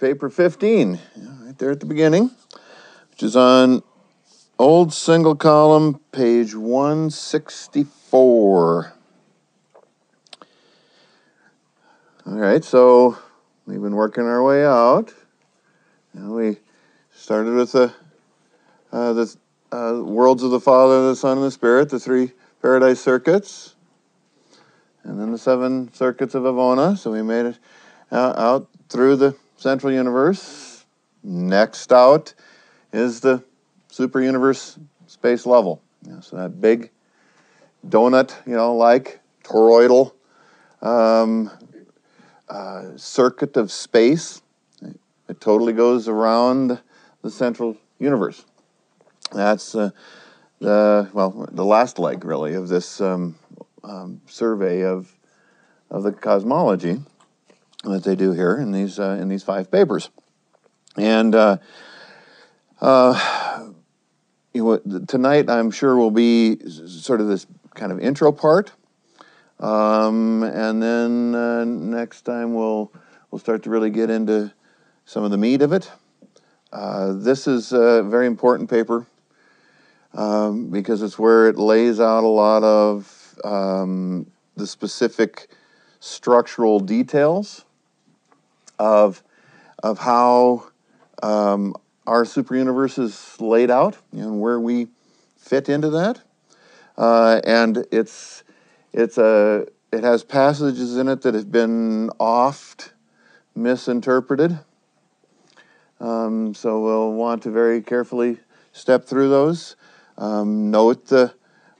paper 15, right there at the beginning, which is on old single column, page 164. All right, so we've been working our way out. We started with the worlds of the Father, the Son, and the Spirit, the 3 paradise circuits, and then the 7 circuits of Avona. So we made it out through the central universe. Next out is the super universe space level. So that big donut, like toroidal circuit of space. It totally goes around the central universe. That's the last leg, really, of this survey of the cosmology that they do here in these 5 papers. And tonight, I'm sure, will be sort of this kind of intro part, and then next time we'll start to really get into some of the meat of it. This is a very important paper because it's where it lays out a lot of the specific structural details of how our super universe is laid out, and where we fit into that. And it has passages in it that have been oft misinterpreted. So we'll want to very carefully step through those. Note the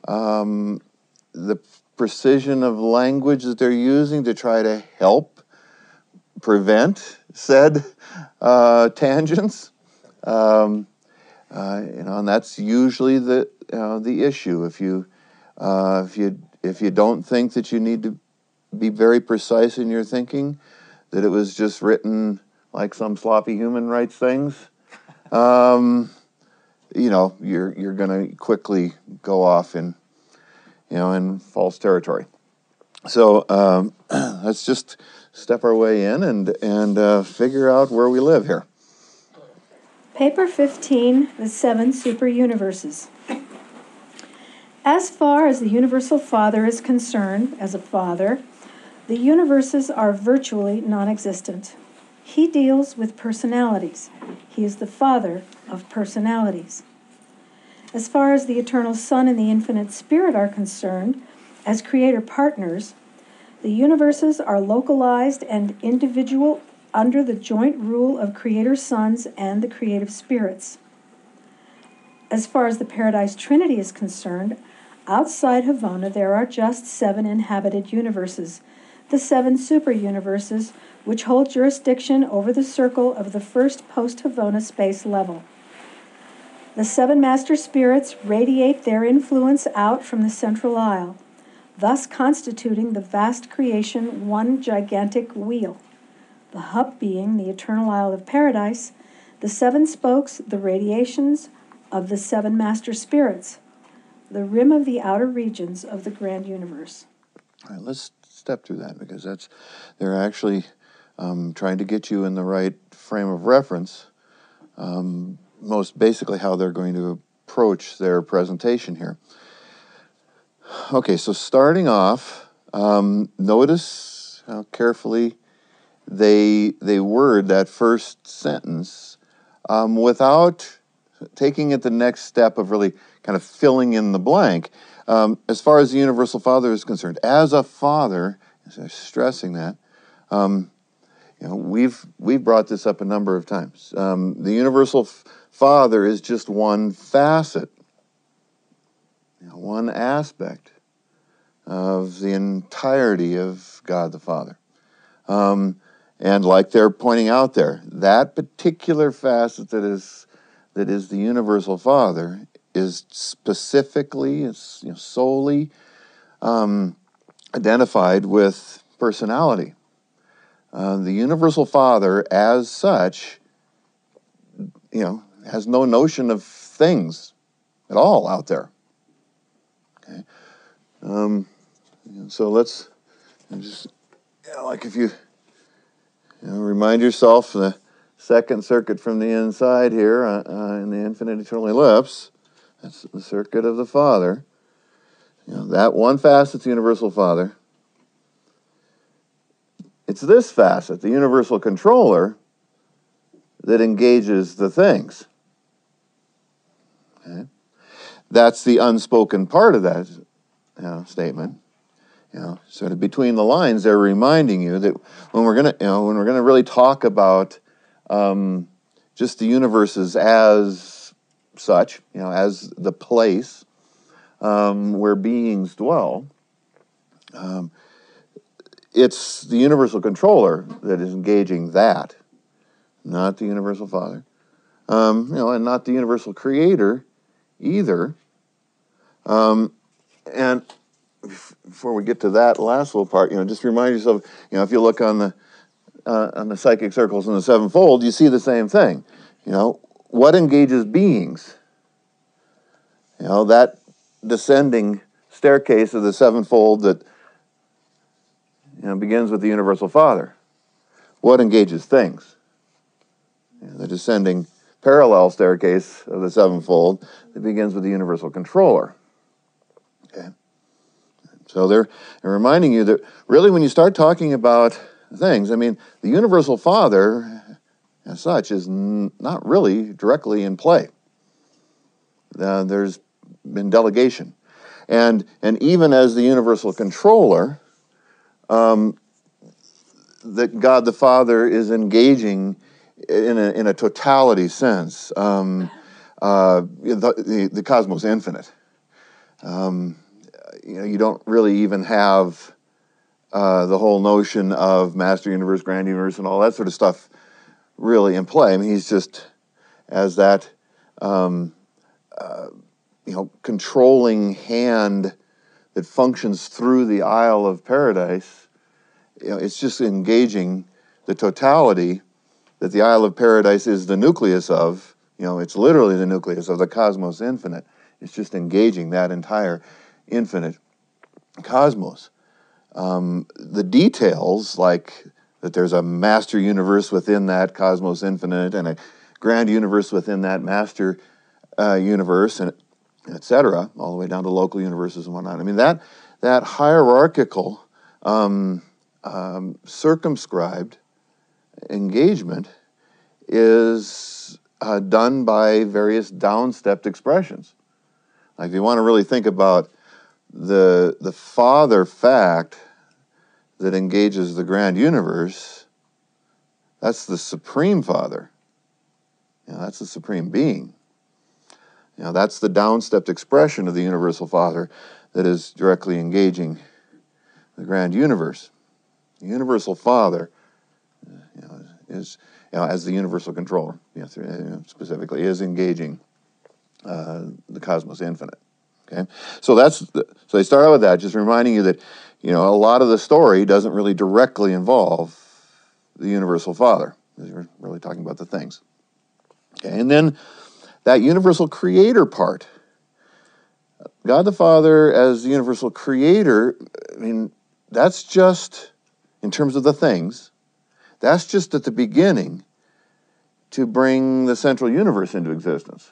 precision of language that they're using to try to help prevent said tangents. And that's usually the issue. If you don't think that you need to be very precise in your thinking, that it was just written like some sloppy human writes things, you're going to quickly go off in false territory. So let's just step our way in and figure out where we live here. Paper 15, the 7 super universes. As far as the Universal Father is concerned, as a father, the universes are virtually non-existent. He deals with personalities. He is the Father of personalities. As far as the Eternal Son and the Infinite Spirit are concerned, as creator partners, the universes are localized and individual under the joint rule of creator sons and the creative spirits. As far as the Paradise Trinity is concerned, outside Havona there are just 7 inhabited universes, the 7 super universes, which hold jurisdiction over the circle of the first post-Havona space level. The 7 master spirits radiate their influence out from the central isle, thus constituting the vast creation one gigantic wheel. The hub being the eternal Isle of Paradise, the 7 spokes, the radiations of the 7 master spirits, the rim of the outer regions of the grand universe. All right, let's step through that, because they're actually trying to get you in the right frame of reference, most basically how they're going to approach their presentation here. Okay, so starting off, notice how carefully they word that first sentence without taking it the next step of really kind of filling in the blank. As far as the Universal Father is concerned, as a father, stressing that, we've brought this up a number of times. The Universal Father is just one facet, one aspect of the entirety of God the Father. And like they're pointing out there, that particular facet that is the Universal Father is specifically, solely identified with personality. The Universal Father, as such, has no notion of things at all out there. Okay, so let's just, like if you remind yourself the second circuit from the inside here in the infinite eternal ellipse. That's the circuit of the Father. That one facet's the universal Father. It's this facet, the universal controller, that engages the things. Okay? That's the unspoken part of that statement. Sort of between the lines, they're reminding you that when we're gonna really talk about just the universes as such, as the place where beings dwell, it's the universal controller that is engaging that, not the universal Father, and not the universal creator either. And before we get to that last little part, just remind yourself, if you look on the psychic circles in the sevenfold, you see the same thing. What engages beings? That descending staircase of the sevenfold that begins with the universal Father. What engages things? The descending parallel staircase of the sevenfold that begins with the universal controller. Okay. So they're reminding you that really when you start talking about things, the universal Father as such is not really directly in play. There's been delegation. And even as the universal controller, that God the Father is engaging in a totality sense, the cosmos infinite. You don't really even have the whole notion of master universe, grand universe, and all that sort of stuff really in play. He's just as that controlling hand that functions through the Isle of Paradise. It's just engaging the totality that the Isle of Paradise is the nucleus of. It's literally the nucleus of the cosmos infinite. It's just engaging that entire infinite cosmos. The details, like that there's a master universe within that cosmos infinite and a grand universe within that master universe, and etc., all the way down to local universes and whatnot. That hierarchical, circumscribed engagement is done by various downstepped expressions. Like if you want to really think about the Father fact that engages the grand universe, that's the Supreme Father. That's the Supreme Being. That's the downstepped expression of the universal Father that is directly engaging the grand universe. The universal Father, is as the universal controller, specifically, is engaging the cosmos infinite. Okay, so they start out with that, just reminding you that a lot of the story doesn't really directly involve the universal Father. We're really talking about the things. Okay, and then that universal creator part, God the Father as the universal creator. That's just in terms of the things. That's just at the beginning to bring the central universe into existence.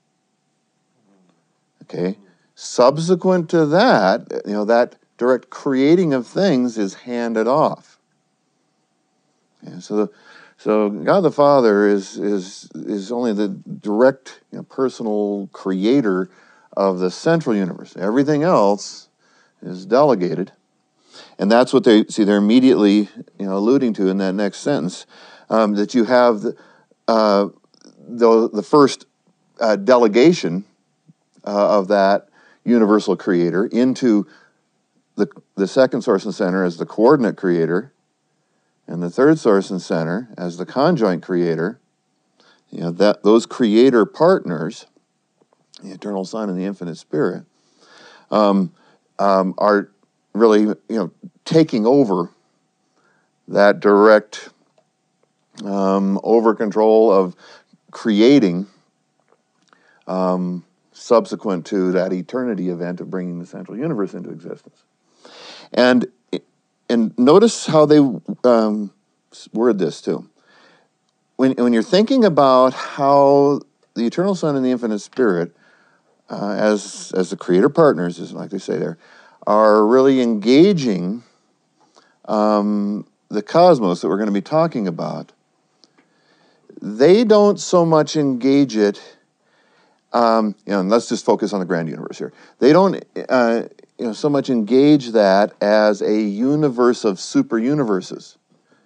Okay. Subsequent to that, that direct creating of things is handed off. Okay, so God the Father is only the direct, personal creator of the central universe. Everything else is delegated, and that's what they're immediately, alluding to in that next sentence, that you have the first delegation of that universal creator into the second source and center as the coordinate creator, and the third source and center as the conjoint creator. That those creator partners, the Eternal Son and the Infinite Spirit, are really taking over that direct over control of creating subsequent to that eternity event of bringing the central universe into existence. And notice how they word this too. when you're thinking about how the Eternal Son and the Infinite Spirit, as the creator partners, is like they say there, are really engaging the cosmos that we're going to be talking about, they don't so much engage it. And let's just focus on the grand universe here. They don't, so much engage that as a universe of super universes.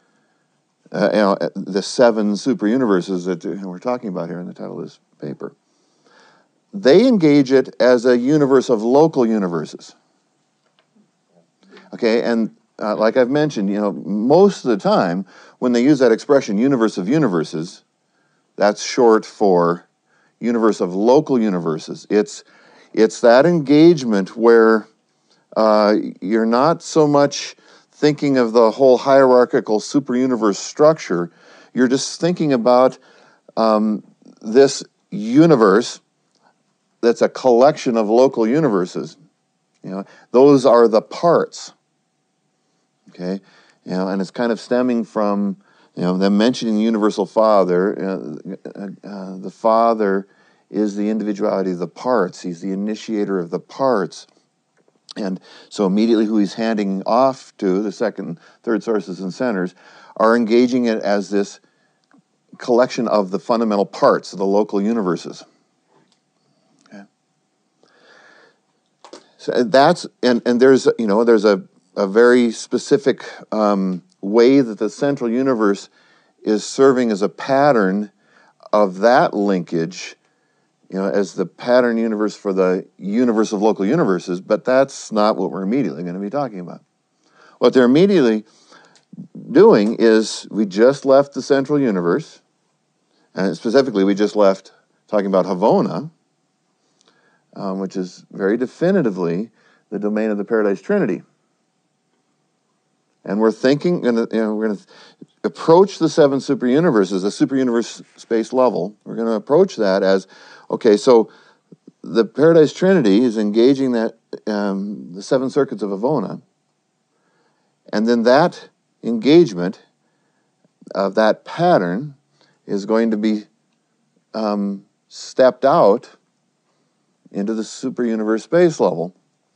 The 7 super universes that we're talking about here in the title of this paper. They engage it as a universe of local universes. Okay, and like I've mentioned, most of the time when they use that expression, universe of universes, that's short for universe of local universes. It's that engagement where you're not so much thinking of the whole hierarchical super universe structure. You're just thinking about this universe that's a collection of local universes. Those are the parts. Okay, and it's kind of stemming from them mentioning the universal Father. The Father is the individuality of the parts. He's the initiator of the parts. And so immediately who he's handing off to, the second, third sources and centers, are engaging it as this collection of the fundamental parts of the local universes. Okay. So that's, and there's, there's a very specific way that the central universe is serving as a pattern of that linkage, as the pattern universe for the universe of local universes, but that's not what we're immediately going to be talking about. What they're immediately doing is we just left the central universe, and specifically we just left talking about Havona, which is very definitively the domain of the Paradise Trinity. And we're thinking, we're going to approach the 7 super universes, the super universe space level. We're going to approach that as, okay, so the Paradise Trinity is engaging that the 7 circuits of Havona, and then that engagement of that pattern is going to be stepped out into the super universe space level.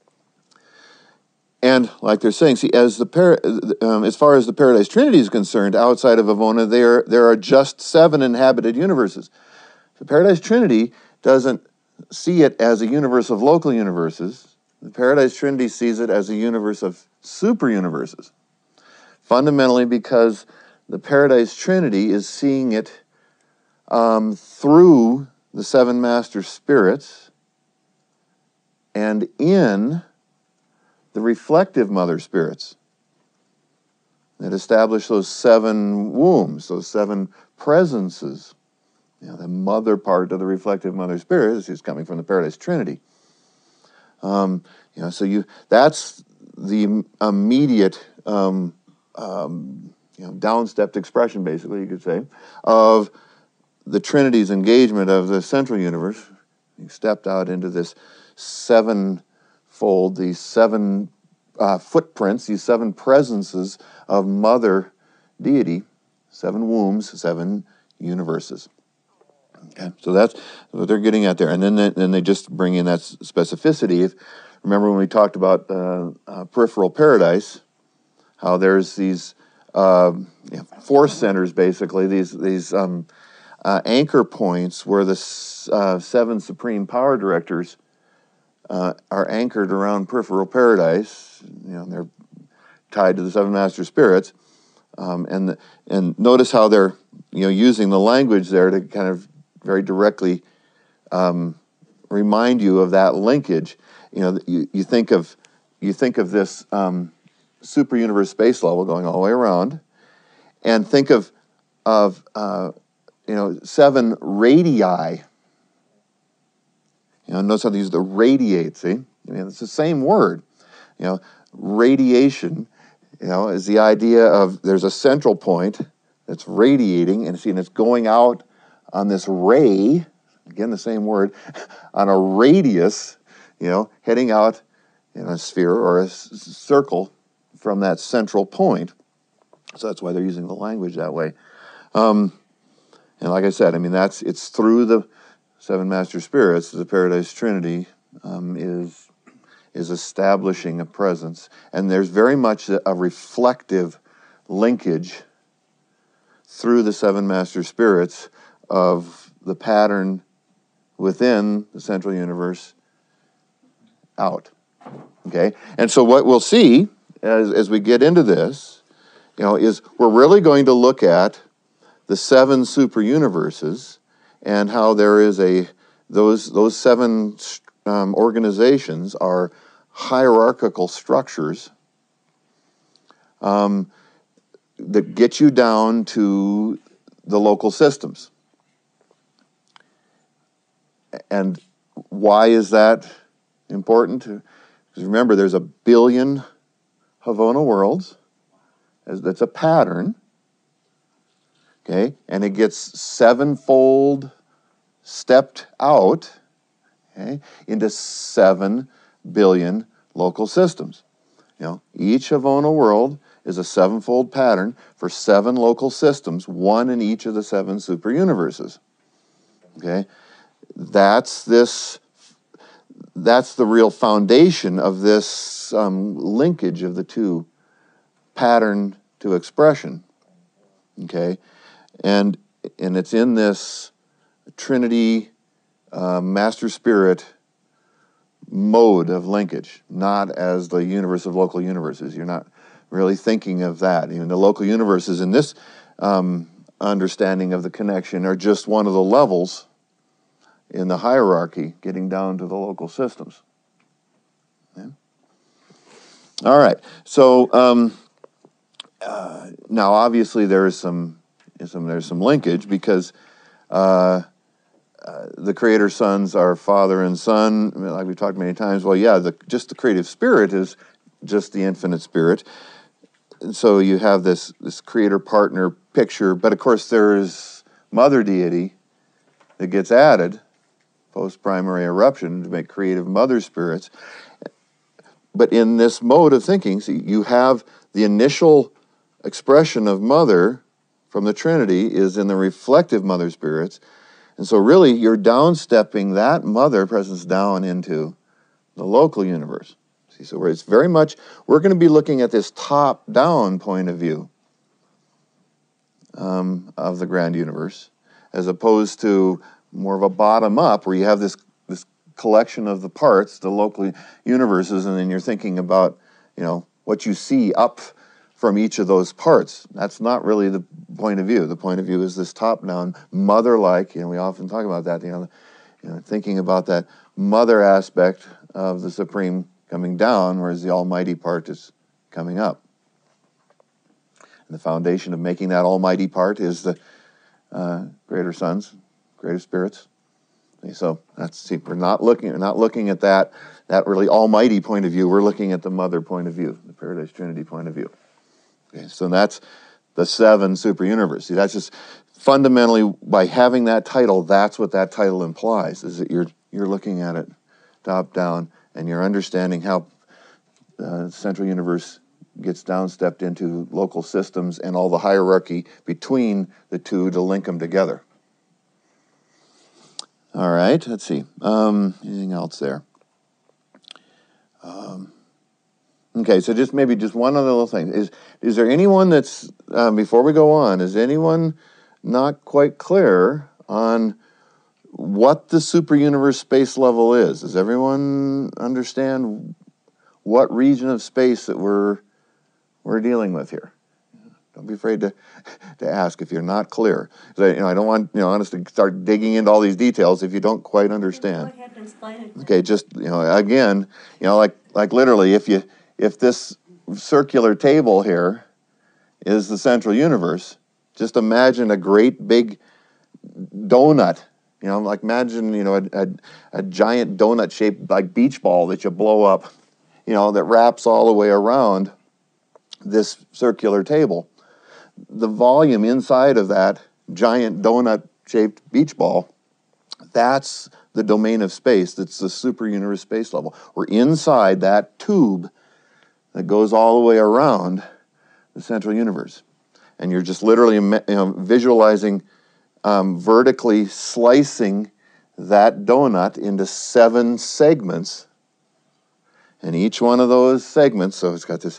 And like they're saying, see, as far as the Paradise Trinity is concerned, outside of Havona, there are just 7 inhabited universes. The Paradise Trinity doesn't see it as a universe of local universes. The Paradise Trinity sees it as a universe of super universes. Fundamentally because the Paradise Trinity is seeing it through the 7 master spirits and in the reflective mother spirits that establish those 7 wombs, those 7 presences. The mother part of the reflective mother spirit is coming from the Paradise Trinity. So that's the immediate downstepped expression, basically, you could say, of the Trinity's engagement of the central universe. You stepped out into this 7-fold, these 7 footprints, these 7 presences of Mother Deity, 7 wombs, 7 universes. Okay, so that's what they're getting at there, and then they just bring in that specificity. Remember when we talked about peripheral paradise, how there's these force centers, basically these anchor points where the 7 supreme power directors are anchored around peripheral paradise. They're tied to the 7 master spirits, and notice how they're using the language there to kind of very directly remind you of that linkage. You think of this super universe space level going all the way around, and think of 7 radii. Notice how they use the radiate. See, it's the same word. Radiation. Is the idea of there's a central point that's radiating, and it's going out on this ray. Again, the same word, on a radius. Heading out in a sphere or a circle from that central point. So that's why they're using the language that way. And like I said, I mean, it's through the seven master spirits, the Paradise Trinity is establishing a presence. And there's very much a reflective linkage through the seven master spirits of the pattern within the central universe out. Okay? And so what we'll see as we get into this, is we're really going to look at the seven super universes and how there is those seven organizations are hierarchical structures that get you down to the local systems. And why is that important? Because remember, there's 1 billion Havona worlds. That's a pattern. Okay? And it gets sevenfold stepped out, okay, into 7 billion local systems. Each Havona world is a sevenfold pattern for 7 local systems, one in each of the 7 super universes. Okay? That's the real foundation of this linkage of the two, pattern to expression. Okay? And it's in this Trinity Master Spirit mode of linkage, not as the universe of local universes. You're not really thinking of that. Even the local universes in this understanding of the connection are just one of the levels in the hierarchy, getting down to the local systems. Yeah? All right. So now, obviously, there's some linkage because the Creator Sons are Father and Son, like we've talked many times. Well, yeah, just the creative spirit is just the infinite spirit. And so you have this creator-partner picture, but of course there is Mother Deity that gets added post-primary eruption to make creative mother spirits. But in this mode of thinking, see, you have the initial expression of Mother from the Trinity is in the reflective mother spirits. And so really you're downstepping that mother presence down into the local universe. See, so it's very much, we're going to be looking at this top-down point of view of the grand universe, as opposed to more of a bottom-up, where you have this collection of the parts, the local universes, and then you're thinking about, what you see up from each of those parts. That's not really the point of view. The point of view is this top-down, mother-like, we often talk about that, thinking about that mother aspect of the Supreme coming down, whereas the Almighty part is coming up. And the foundation of making that Almighty part is the Greater Sons, Greater Spirits. Okay, so we're not looking at that really Almighty point of view. We're looking at the Mother point of view, the Paradise Trinity point of view. Okay, so that's the 7 super universe. See, that's just fundamentally, by having that title, that's what that title implies, is that you're looking at it top down, and you're understanding how the central universe gets downstepped into local systems and all the hierarchy between the two to link them together. All right, let's see. Anything else there? Okay, so just one other little thing. Is there anyone that's, before we go on, is anyone not quite clear on what the super universe space level is? Does everyone understand what region of space that we're dealing with here? Don't be afraid to ask if you're not clear. I don't want us to start digging into all these details if you don't quite understand. Go ahead and explain it. Okay, just again, like literally, if this circular table here is the central universe, just imagine a great big donut. Imagine a giant donut-shaped like beach ball that you blow up, that wraps all the way around this circular table. The volume inside of that giant donut-shaped beach ball, that's the domain of space. That's the super universe space level. We're inside that tube that goes all the way around the central universe. And you're just literally visualizing vertically slicing that donut into 7 segments, and each one of those segments, so it's got this,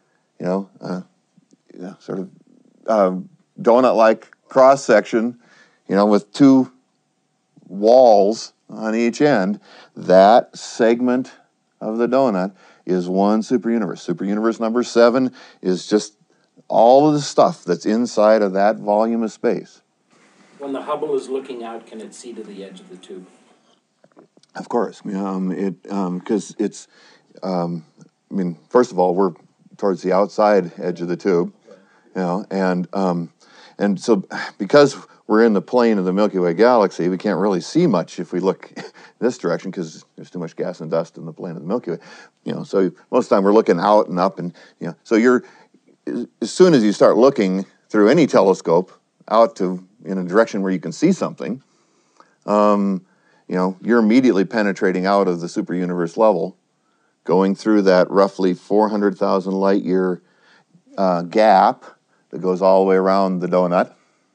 sort of donut-like cross section, with 2 walls on each end. That segment of the donut is one superuniverse. Superuniverse number 7 is just all of the stuff that's inside of that volume of space. When the Hubble is looking out, can it see to the edge of the tube? Of course, because it's. First of all, we're towards the outside edge of the tube, and so because we're in the plane of the Milky Way galaxy, we can't really see much if we look this direction because there's too much gas and dust in the plane of the Milky Way. So most of the time we're looking out and up, and so you're as soon as you start looking through any telescope out to in a direction where you can see something, you're immediately penetrating out of the superuniverse level, going through that roughly 400,000 light year gap that goes all the way around the donut,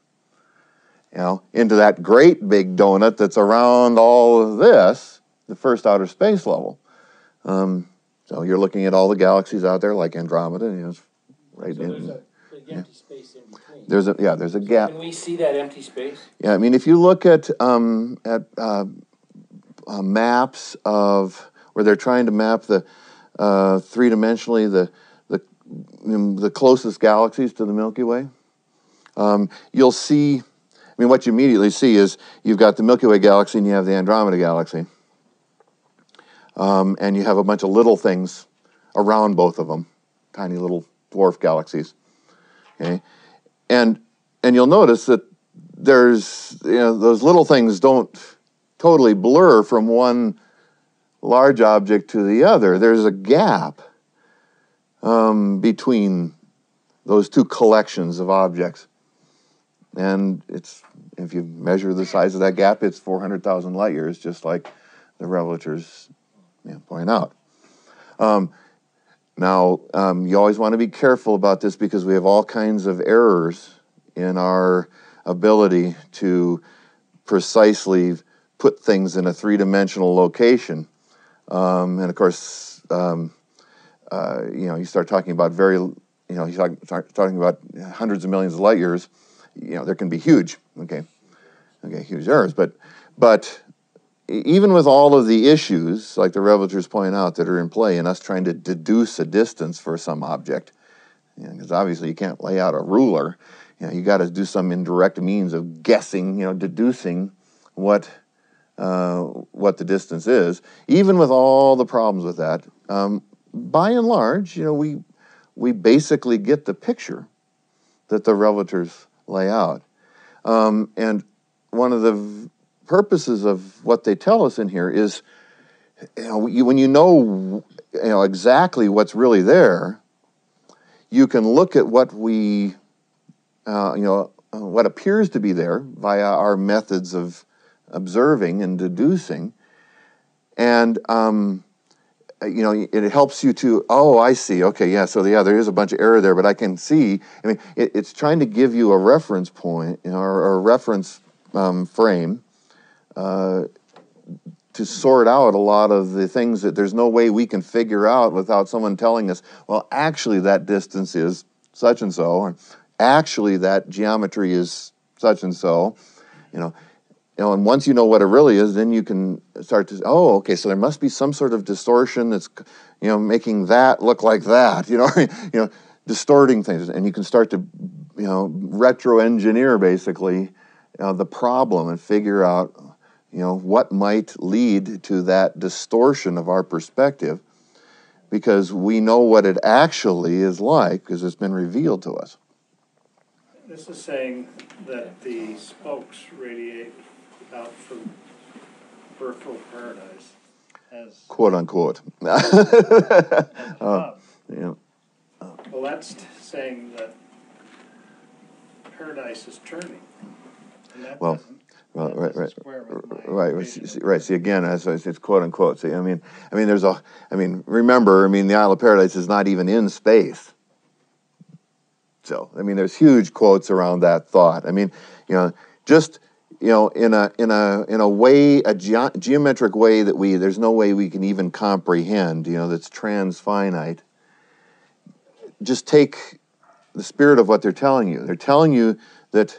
into that great big donut that's around all of this, the first outer space level. So you're looking at all the galaxies out there, like Andromeda, it's right So in. there's a big empty space in between. There's a gap. Can we see that empty space? Yeah, if you look at maps of where they're trying to map the 3-dimensionally the closest galaxies to the Milky Way, you'll see. What you immediately see is you've got the Milky Way galaxy and you have the Andromeda galaxy, and you have a bunch of little things around both of them, tiny little dwarf galaxies. Okay, and you'll notice that there's those little things don't totally blur from one large object to the other. There's a gap between those 2 collections of objects, and if you measure the size of that gap, it's 400,000 light years, just like the revelators point out. Now, you always want to be careful about this because we have all kinds of errors in our ability to precisely put things in a 3-dimensional location. And of course, you start talking about you start talking about hundreds of millions of light years, there can be huge, huge errors. But even with all of the issues, like the revelators point out, that are in play in us trying to deduce a distance for some object, because obviously you can't lay out a ruler, you got to do some indirect means of guessing, deducing what the distance is. Even with all the problems with that, by and large, we basically get the picture that the revelators lay out. And one of the purposes of what they tell us in here is, when you know exactly what's really there, you can look at what we, what appears to be there via our methods of observing and deducing, and it helps you to, I see, okay, yeah, so there is a bunch of error there, but I can see, it's trying to give you a reference point, or a reference frame to sort out a lot of the things that there's no way we can figure out without someone telling us, well, actually that distance is such and so, or actually that geometry is such and so, and once you know what it really is, then you can start to, okay, so there must be some sort of distortion that's, making that look like that, distorting things, and you can start to, retro-engineer basically the problem and figure out, what might lead to that distortion of our perspective, because we know what it actually is like because it's been revealed to us. This is saying that the spokes radiate out from peripheral paradise as quote unquote. above. Yeah. Well, that's saying that paradise is turning. And that Well, doesn't right. square with my Right. vision of Right. See, again, it's quote unquote. See, remember, the Isle of Paradise is not even in space. So, there's huge quotes around that thought. just in a way, a geometric way that there's no way we can even comprehend, that's transfinite. Just take the spirit of what they're telling you. They're telling you that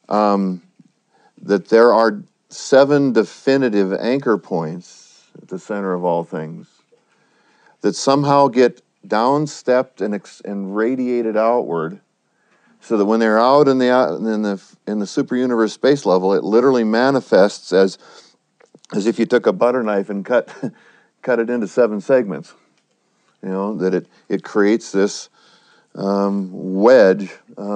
that there are 7 definitive anchor points at the center of all things that somehow get downstepped and radiated outward, so that when they're out in the super universe space level, it literally manifests as if you took a butter knife and cut it into 7 segments. That it creates this wedge,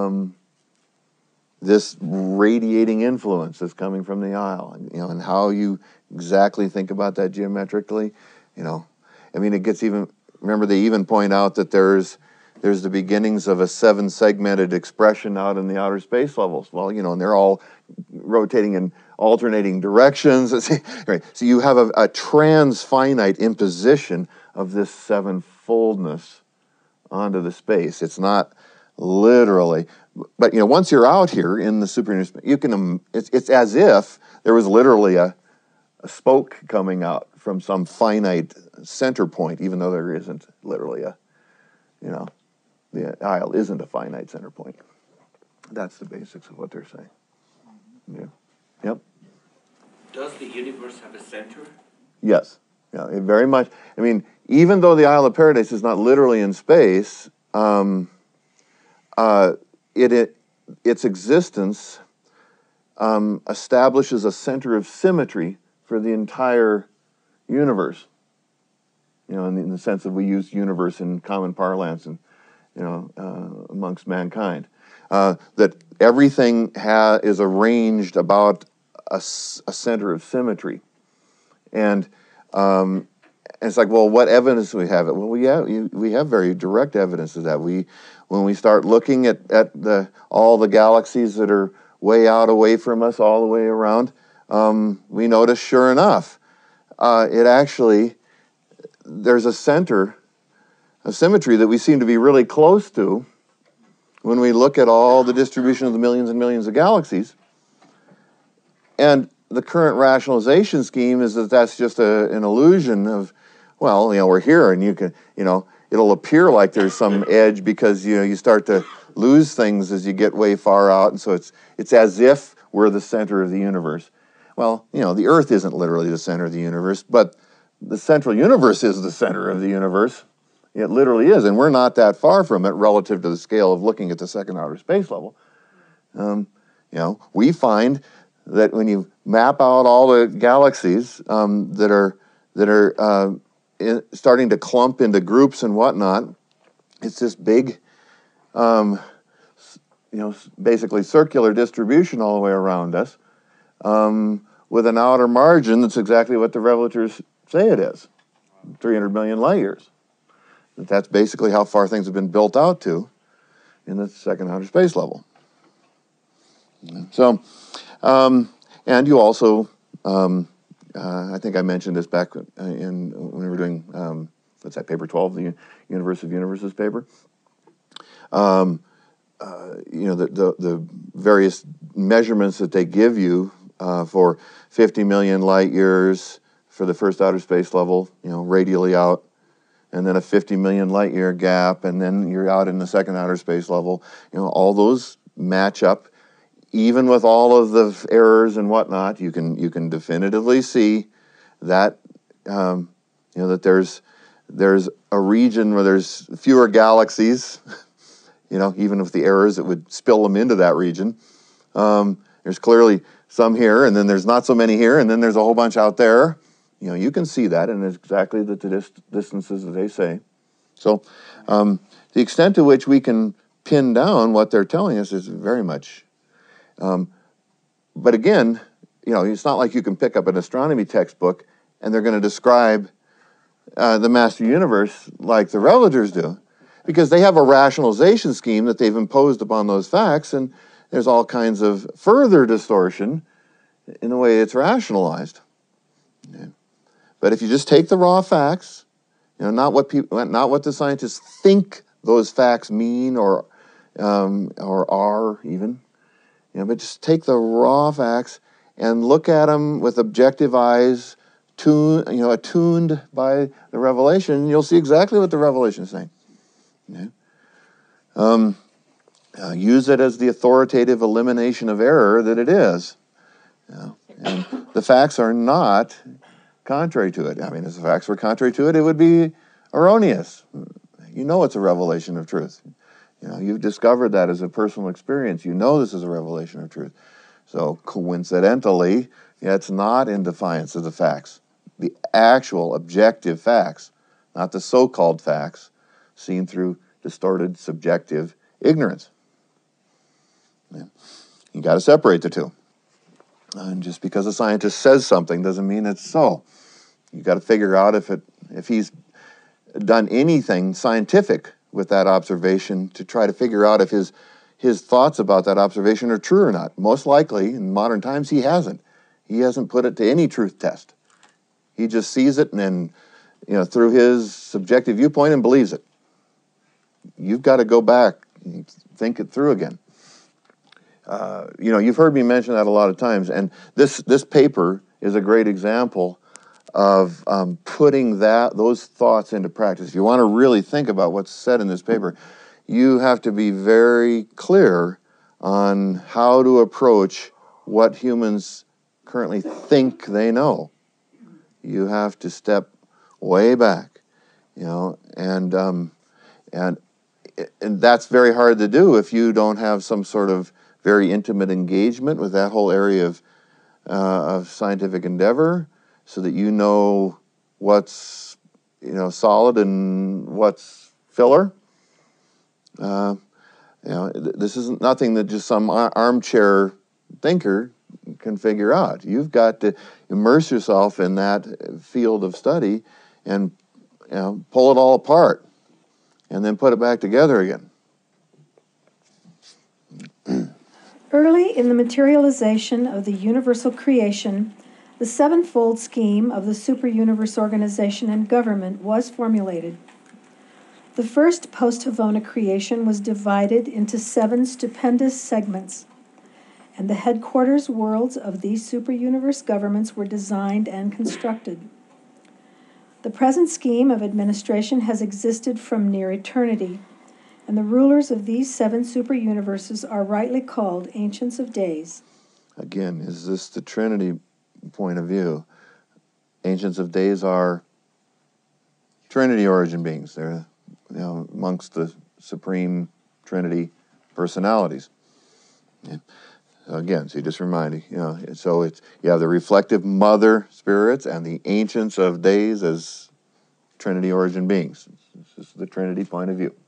this radiating influence that's coming from the aisle, and how you exactly think about that geometrically, it gets even. Remember, they even point out that there's the beginnings of a 7-segmented expression out in the outer space levels. Well, and they're all rotating in alternating directions. Right. So you have a transfinite imposition of this 7-foldness onto the space. It's not literally, but once you're out here in the superuniverse, you can. It's as if there was literally a spoke coming out from some finite center point, even though there isn't literally the aisle isn't a finite center point. That's the basics of what they're saying. Yeah. Yep. Does the universe have a center? Yes. Yeah. It very much. Even though the Isle of Paradise is not literally in space, its existence establishes a center of symmetry for the entire universe. In the sense that we use universe in common parlance and amongst mankind, that everything is arranged about a center of symmetry, and it's like, well, what evidence do we have? Well, we have very direct evidence of that. When we start looking at all the galaxies that are way out away from us, all the way around, we notice, sure enough, there's a center of symmetry that we seem to be really close to when we look at all the distribution of the millions and millions of galaxies. And the current rationalization scheme is that that's just an illusion of, well, we're here, and you can, it'll appear like there's some edge because, you start to lose things as you get way far out, and so it's as if we're the center of the universe. Well, the Earth isn't literally the center of the universe, but the central universe is the center of the universe. It literally is, and we're not that far from it relative to the scale of looking at the second outer space level. We find that when you map out all the galaxies that are starting to clump into groups and whatnot, it's this big, basically circular distribution all the way around us, with an outer margin that's exactly what the revelators say it is, 300 million light years. That's basically how far things have been built out to in the second outer space level. So, and you also, I think I mentioned this back when we were doing, what's that, paper 12, the Universe of Universes paper. The various measurements that they give you for 50 million light years for the first outer space level, radially out, and then a 50 million light year gap, and then you're out in the second outer space level. All those match up, even with all of the errors and whatnot. You can definitively see that that there's a region where there's fewer galaxies. Even with the errors that would spill them into that region. There's clearly some here, and then there's not so many here, and then there's a whole bunch out there. You can see that, and it's exactly the distances that they say. So the extent to which we can pin down what they're telling us is very much. But again, it's not like you can pick up an astronomy textbook and they're going to describe the master universe like the revelators do, because they have a rationalization scheme that they've imposed upon those facts, and there's all kinds of further distortion in the way it's rationalized. Okay. But if you just take the raw facts, not what the scientists think those facts mean or are even, But just take the raw facts and look at them with objective eyes, attuned by the revelation. You'll see exactly what the revelation is saying. Use it as the authoritative elimination of error that it is. And the facts are not contrary to it. I mean, if the facts were contrary to it, it would be erroneous. It's a revelation of truth. You've discovered that as a personal experience. This is a revelation of truth. So coincidentally, it's not in defiance of the facts. The actual objective facts, not the so-called facts, seen through distorted subjective ignorance. You got to separate the two. And just because a scientist says something doesn't mean it's so. You got to figure out if he's done anything scientific with that observation to try to figure out if his thoughts about that observation are true or not. Most likely, in modern times, he hasn't. He hasn't put it to any truth test. He just sees it and then, through his subjective viewpoint and believes it. You've got to go back and think it through again. You've heard me mention that a lot of times, and this paper is a great example of putting those thoughts into practice. If you want to really think about what's said in this paper, you have to be very clear on how to approach what humans currently think they know. You have to step way back, and that's very hard to do if you don't have some sort of very intimate engagement with that whole area of scientific endeavor, so that you know what's solid and what's filler. This isn't nothing that just some armchair thinker can figure out. You've got to immerse yourself in that field of study and pull it all apart and then put it back together again. Early in the materialization of the universal creation, the sevenfold scheme of the super-universe organization and government was formulated. The first post-Havona creation was divided into 7 stupendous segments, and the headquarters worlds of these super-universe governments were designed and constructed. The present scheme of administration has existed from near eternity, and the rulers of these 7 super-universes are rightly called Ancients of Days. Again, is this the Trinity point of view? Ancients of Days are Trinity origin beings. They're amongst the supreme Trinity personalities. Yeah. Again, so you just remind so you have the reflective mother spirits and the Ancients of Days as Trinity origin beings. This is the Trinity point of view.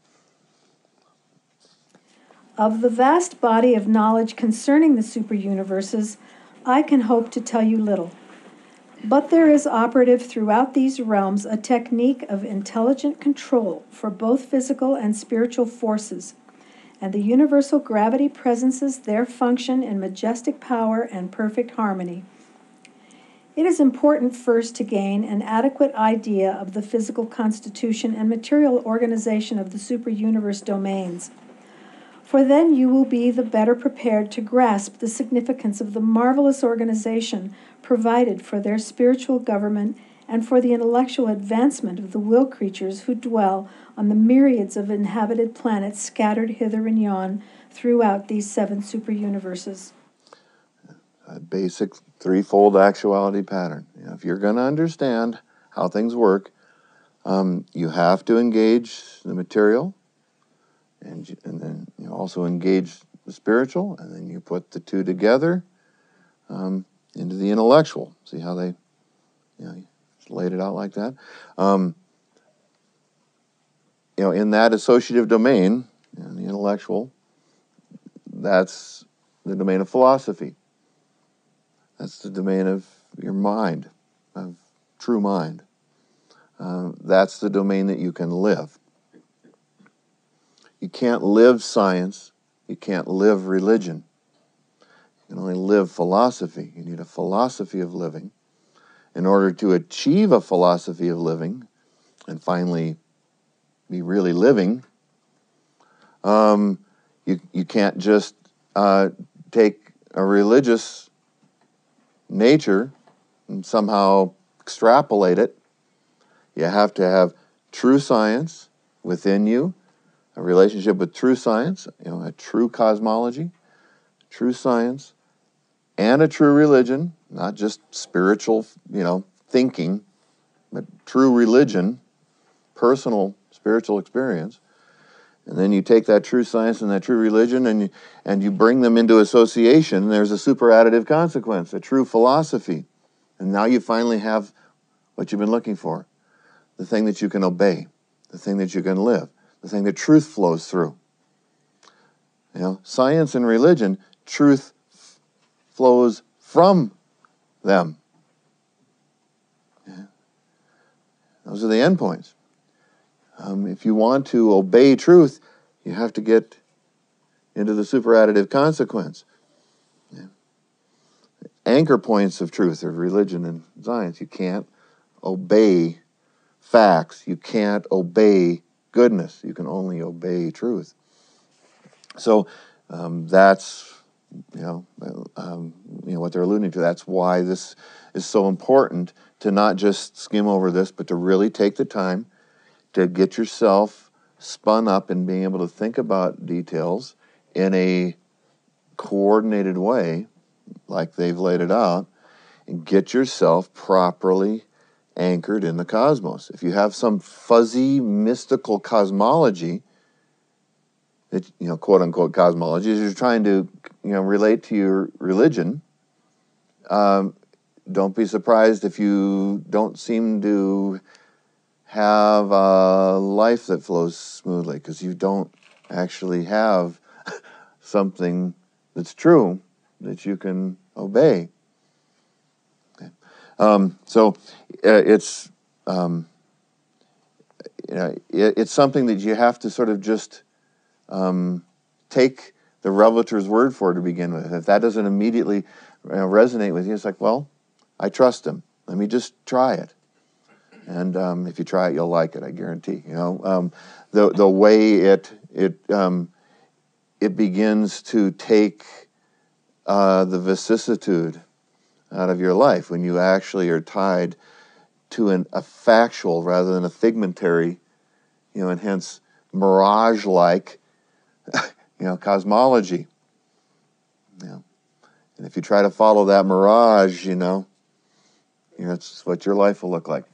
Of the vast body of knowledge concerning the super-universes, I can hope to tell you little. But there is operative throughout these realms a technique of intelligent control for both physical and spiritual forces, and the universal gravity presences their function in majestic power and perfect harmony. It is important first to gain an adequate idea of the physical constitution and material organization of the super-universe domains, for then you will be the better prepared to grasp the significance of the marvelous organization provided for their spiritual government and for the intellectual advancement of the will creatures who dwell on the myriads of inhabited planets scattered hither and yon throughout these 7 super-universes. A basic threefold actuality pattern. If you're going to understand how things work, you have to engage the material, and then you also engage the spiritual, and then you put the two together into the intellectual. See how they laid it out like that? In that associative domain, the intellectual, that's the domain of philosophy. That's the domain of your mind, of true mind. That's the domain that you can live. You can't live science. You can't live religion. You can only live philosophy. You need a philosophy of living. In order to achieve a philosophy of living and finally be really living, you can't just take a religious nature and somehow extrapolate it. You have to have true science within you, a relationship with true science, a true cosmology, true science, and a true religion, not just spiritual, thinking, but true religion, personal spiritual experience. And then you take that true science and that true religion and you bring them into association. There's a superadditive consequence, a true philosophy. And now you finally have what you've been looking for, the thing that you can obey, the thing that you can live, the thing that truth flows through. Science and religion, truth flows from them. Yeah. Those are the endpoints. If you want to obey truth, you have to get into the superadditive consequence. Yeah. Anchor points of truth are religion and science. You can't obey facts. You can't obey goodness. You can only obey truth. So that's what they're alluding to. That's why this is so important, to not just skim over this, but to really take the time to get yourself spun up and being able to think about details in a coordinated way, like they've laid it out, and get yourself properly anchored in the cosmos. If you have some fuzzy, mystical cosmology, that, quote unquote cosmology, as you're trying to, relate to your religion, don't be surprised if you don't seem to have a life that flows smoothly, because you don't actually have something that's true that you can obey. Okay. So it's it's something that you have to sort of just take the revelator's word for to begin with. If that doesn't immediately resonate with you, it's like, well, I trust him. Let me just try it. And if you try it, you'll like it, I guarantee. The way it begins to take the vicissitude out of your life when you actually are tied to a factual rather than a figmentary, and hence mirage-like, cosmology. And if you try to follow that mirage, it's what your life will look like.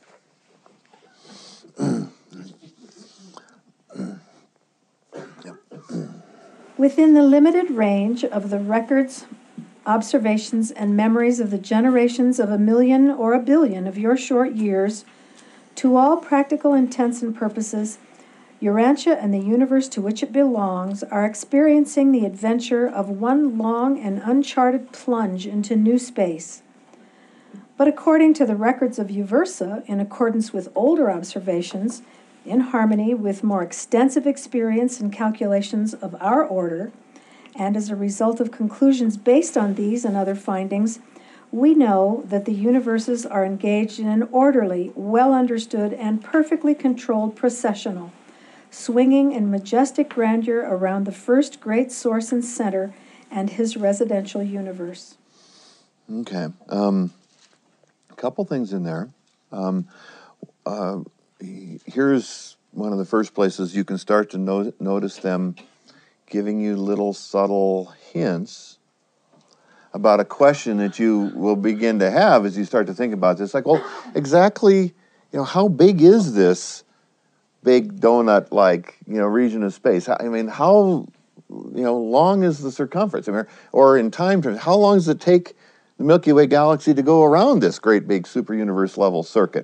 Within the limited range of the records, observations, and memories of the generations of 1,000,000 or 1,000,000,000 of your short years, to all practical intents and purposes, Urantia and the universe to which it belongs are experiencing the adventure of one long and uncharted plunge into new space. But according to the records of Uversa, in accordance with older observations, in harmony with more extensive experience and calculations of our order, and as a result of conclusions based on these and other findings, we know that the universes are engaged in an orderly, well understood, and perfectly controlled processional, swinging in majestic grandeur around the first great source and center and his residential universe. Okay. A couple things in there. Here's one of the first places you can start to notice them giving you little subtle hints about a question that you will begin to have as you start to think about this. Like, well, exactly, how big is this big donut-like, region of space? How long is the circumference? Or in time terms, how long does it take the Milky Way galaxy to go around this great big super universe level circuit?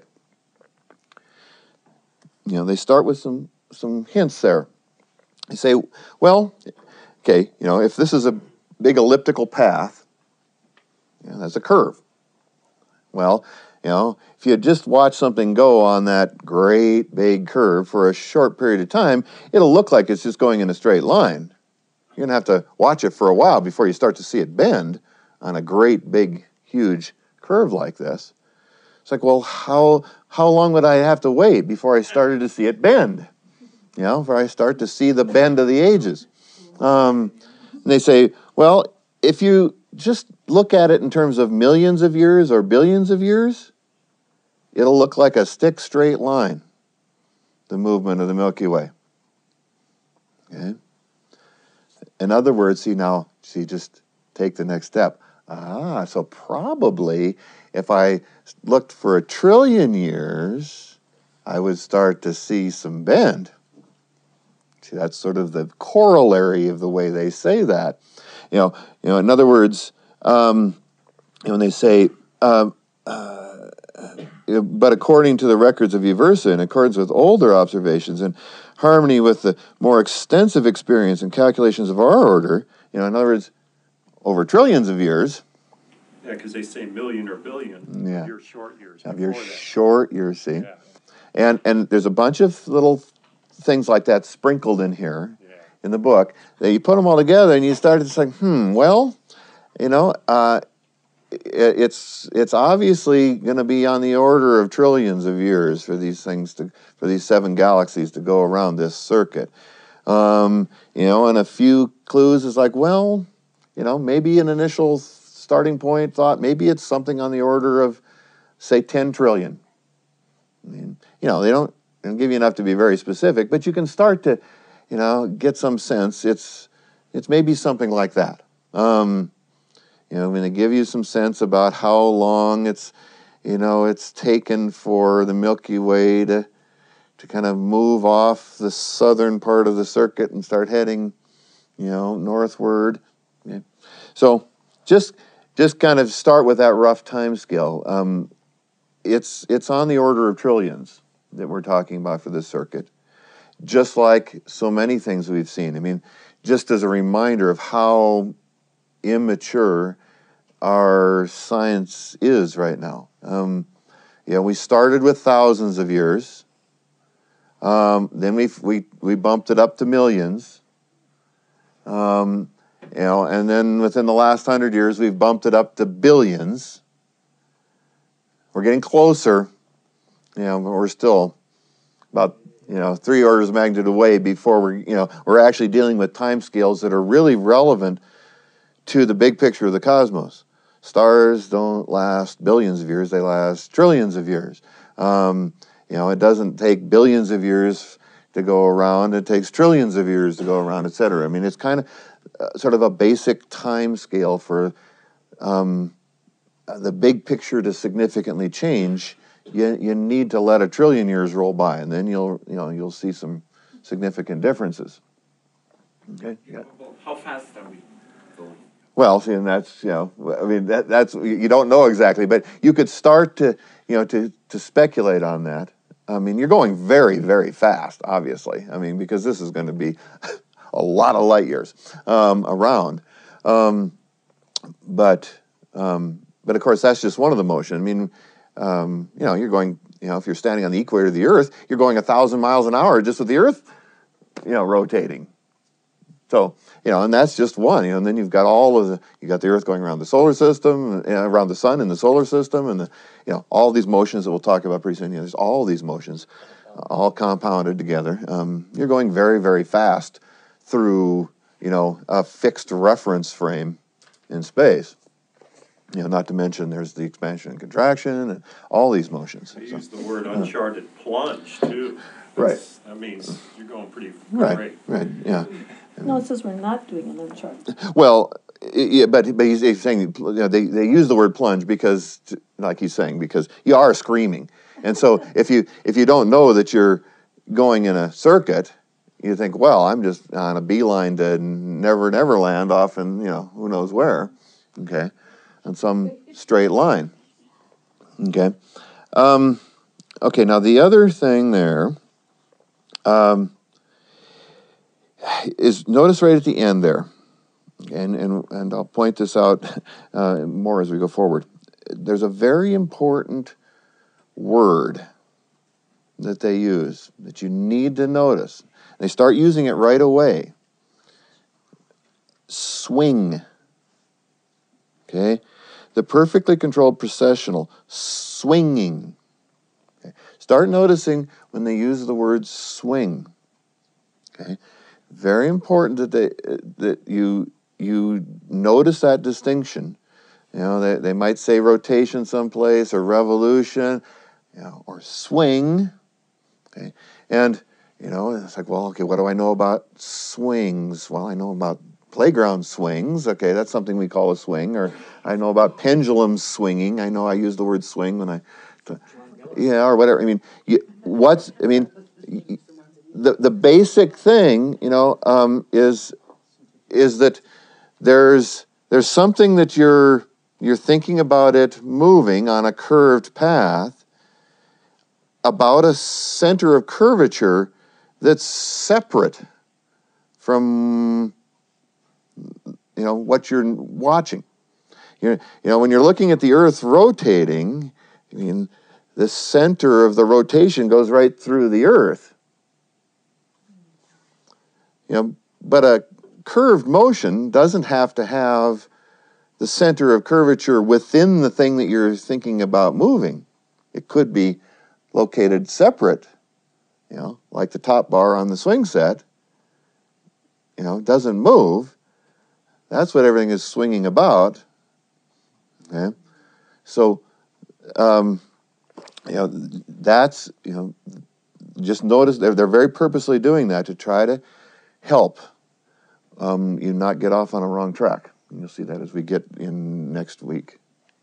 They start with some hints there. They say, well, okay, if this is a big elliptical path, that's a curve. Well, if you just watch something go on that great big curve for a short period of time, it'll look like it's just going in a straight line. You're going to have to watch it for a while before you start to see it bend on a great big, huge curve like this. It's like, well, how long would I have to wait before I started to see it bend? Before I start to see the bend of the ages. And they say, well, if you just look at it in terms of millions of years or billions of years, it'll look like a stick straight line, the movement of the Milky Way. Okay? In other words, just take the next step. So probably if I looked for 1 trillion years, I would start to see some bend. See, that's sort of the corollary of the way they say that. In other words, when they say, but according to the records of Uversa, in accordance with older observations, in harmony with the more extensive experience and calculations of our order, in other words, over trillions of years. Yeah, because they say million or billion. Yeah. Your short years. Of your before that. short years, see? Yeah. And there's a bunch of little things like that sprinkled in here in the book that you put them all together and you start to say, it's obviously going to be on the order of trillions of years for these 7 galaxies to go around this circuit. And a few clues is like, maybe an initial starting point thought maybe it's something on the order of, say, 10 trillion. I mean, they don't give you enough to be very specific, but you can start to, get some sense. It's maybe something like that. I'm going to give you some sense about how long it's taken for the Milky Way to kind of move off the southern part of the circuit and start heading, northward. Okay. So just kind of start with that rough time scale. It's on the order of trillions that we're talking about for this circuit, just like so many things we've seen. I mean, just as a reminder of how immature our science is right now. We started with thousands of years. Then we bumped it up to millions. And then within the last 100 years, we've bumped it up to billions. We're getting closer, but we're still about 3 orders of magnitude away before we're actually dealing with timescales that are really relevant to the big picture of the cosmos. Stars don't last billions of years; they last trillions of years. It doesn't take billions of years to go around; it takes trillions of years to go around, etc. I mean, it's kind of sort of a basic time scale for the big picture to significantly change. You need to let 1 trillion years roll by, and then you'll see some significant differences. Okay. Yeah. How fast are we going? Well, see, and that's that's you don't know exactly, but you could start to to speculate on that. I mean, you're going very, very fast, obviously. I mean, because this is going to be a lot of light years around. But of course, that's just one of the motion. I mean, you're going, if you're standing on the equator of the Earth, you're going 1,000 miles an hour just with the Earth, rotating. So, and that's just one, and then you've got you got the Earth going around the solar system, around the sun in the solar system, and all these motions that we'll talk about pretty soon. There's all these motions, all compounded together. You're going very, very fast through, a fixed reference frame in space. Not to mention there's the expansion and contraction and all these motions. They use the word uncharted plunge, too. Right. That means you're going pretty Right, great. right, yeah. No, it says we're not doing an uncharted. Well, but he's saying they use the word plunge because, like he's saying, because you are screaming, and so if you don't know that you're going in a circuit, you think, well, I'm just on a beeline to Never Land off in who knows where, okay, on some straight line, okay. Okay, now the other thing there. Is notice right at the end there, and I'll point this out more as we go forward. There's a very important word that they use that you need to notice. They start using it right away. Swing. Okay? The perfectly controlled processional. Swinging. Okay? Start noticing when they use the word swing. Okay? Very important that you you notice that distinction. You know, they might say rotation someplace, or revolution, you know, or swing. Okay, and you know, it's like, well, okay, what do I know about swings? Well, I know about playground swings. Okay, that's something we call a swing. Or I know about pendulum swinging. I know I use the word swing when or whatever. I mean, the basic thing, you know, is that there's something that you're thinking about it moving on a curved path about a center of curvature that's separate from, you know, what you're watching. You know, when you're looking at the Earth rotating, I mean, the center of the rotation goes right through the Earth. You know, but a curved motion doesn't have to have the center of curvature within the thing that you're thinking about moving. It could be located separate, you know, like the top bar on the swing set, you know, doesn't move. That's what everything is swinging about. Okay? So, you know, that's, you know, just notice they're very purposely doing that to try to help you not get off on a wrong track. And you'll see that as we get in next week.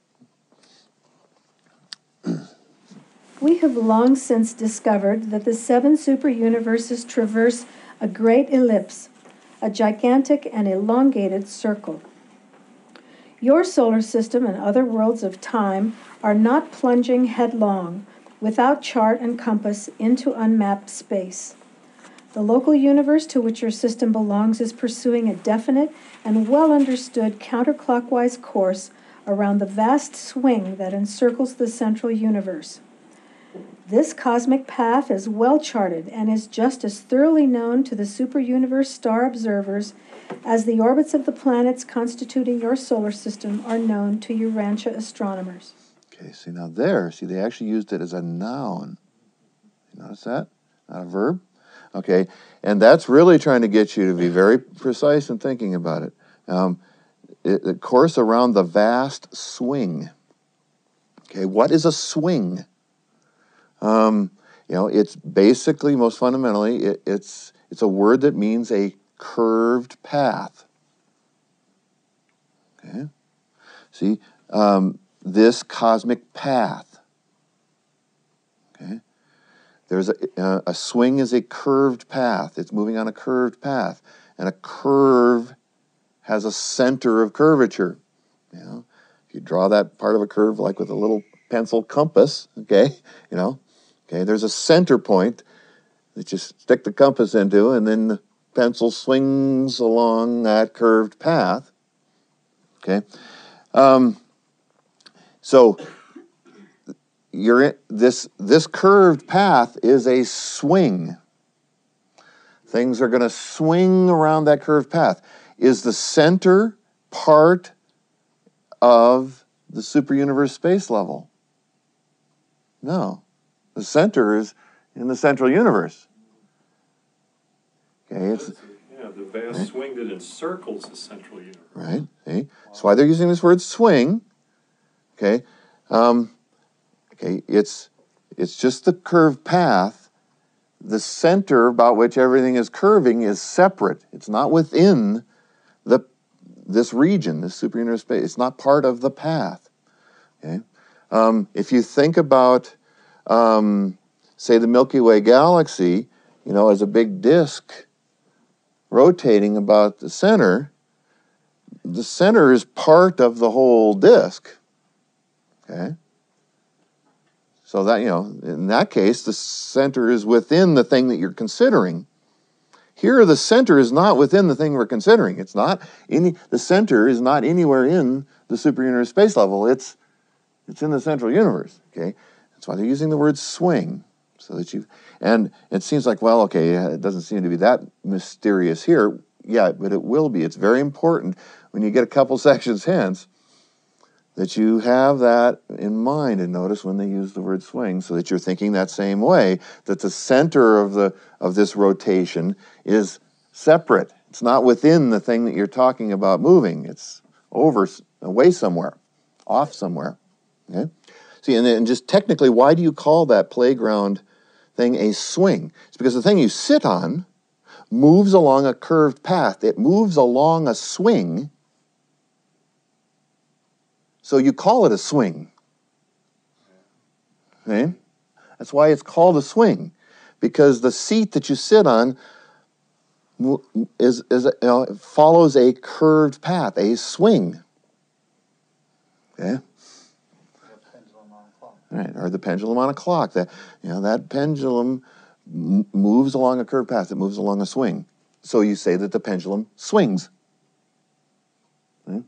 We have long since discovered that the 7 superuniverses traverse a great ellipse, a gigantic and elongated circle. Your solar system and other worlds of time are not plunging headlong, without chart and compass, into unmapped space. The local universe to which your system belongs is pursuing a definite and well-understood counterclockwise course around the vast swing that encircles the central universe. This cosmic path is well charted and is just as thoroughly known to the superuniverse star observers as the orbits of the planets constituting your solar system are known to Urantia astronomers. Okay, see now they actually used it as a noun. You notice that? Not a verb? Okay, and that's really trying to get you to be very precise in thinking about it. The course around the vast swing. Okay, what is a swing? You know, it's basically, most fundamentally, it's a word that means a curved path. Okay, see, this cosmic path. Okay, there's a swing is a curved path. It's moving on a curved path, and a curve has a center of curvature. You know, if you draw that part of a curve like with a little pencil compass, okay, you know. Okay, there's a center point that you stick the compass into, and then the pencil swings along that curved path. Okay, so this curved path is a swing. Things are going to swing around that curved path. Is the center part of the superuniverse space level? No. The center is in the central universe. Okay, it's the vast swing that encircles the central universe. right. See, that's why they're using this word swing. Okay, okay, it's just the curved path. The center about which everything is curving is separate. It's not within this region, this superuniverse space. It's not part of the path. Okay, if you think about say the Milky Way galaxy, you know, as a big disk rotating about the center is part of the whole disk. Okay? So that, you know, in that case, the center is within the thing that you're considering. Here, the center is not within the thing we're considering. The center is not anywhere in the superuniverse space level. It's in the central universe. Okay? That's why they're using the word swing, so that and it seems like, well, okay, it doesn't seem to be that mysterious here. Yeah, but it will be. It's very important when you get a couple sections hence that you have that in mind and notice when they use the word swing, so that you're thinking that same way, that the center of this rotation is separate. It's not within the thing that you're talking about moving. It's away somewhere, off somewhere. Okay? See, and then just technically, why do you call that playground thing a swing? It's because the thing you sit on moves along a curved path. It moves along a swing, so you call it a swing. Okay? That's why it's called a swing, because the seat that you sit on follows a curved path, a swing. Okay? Right, or the pendulum on a clock. That pendulum moves along a curved path. It moves along a swing. So you say that the pendulum swings. What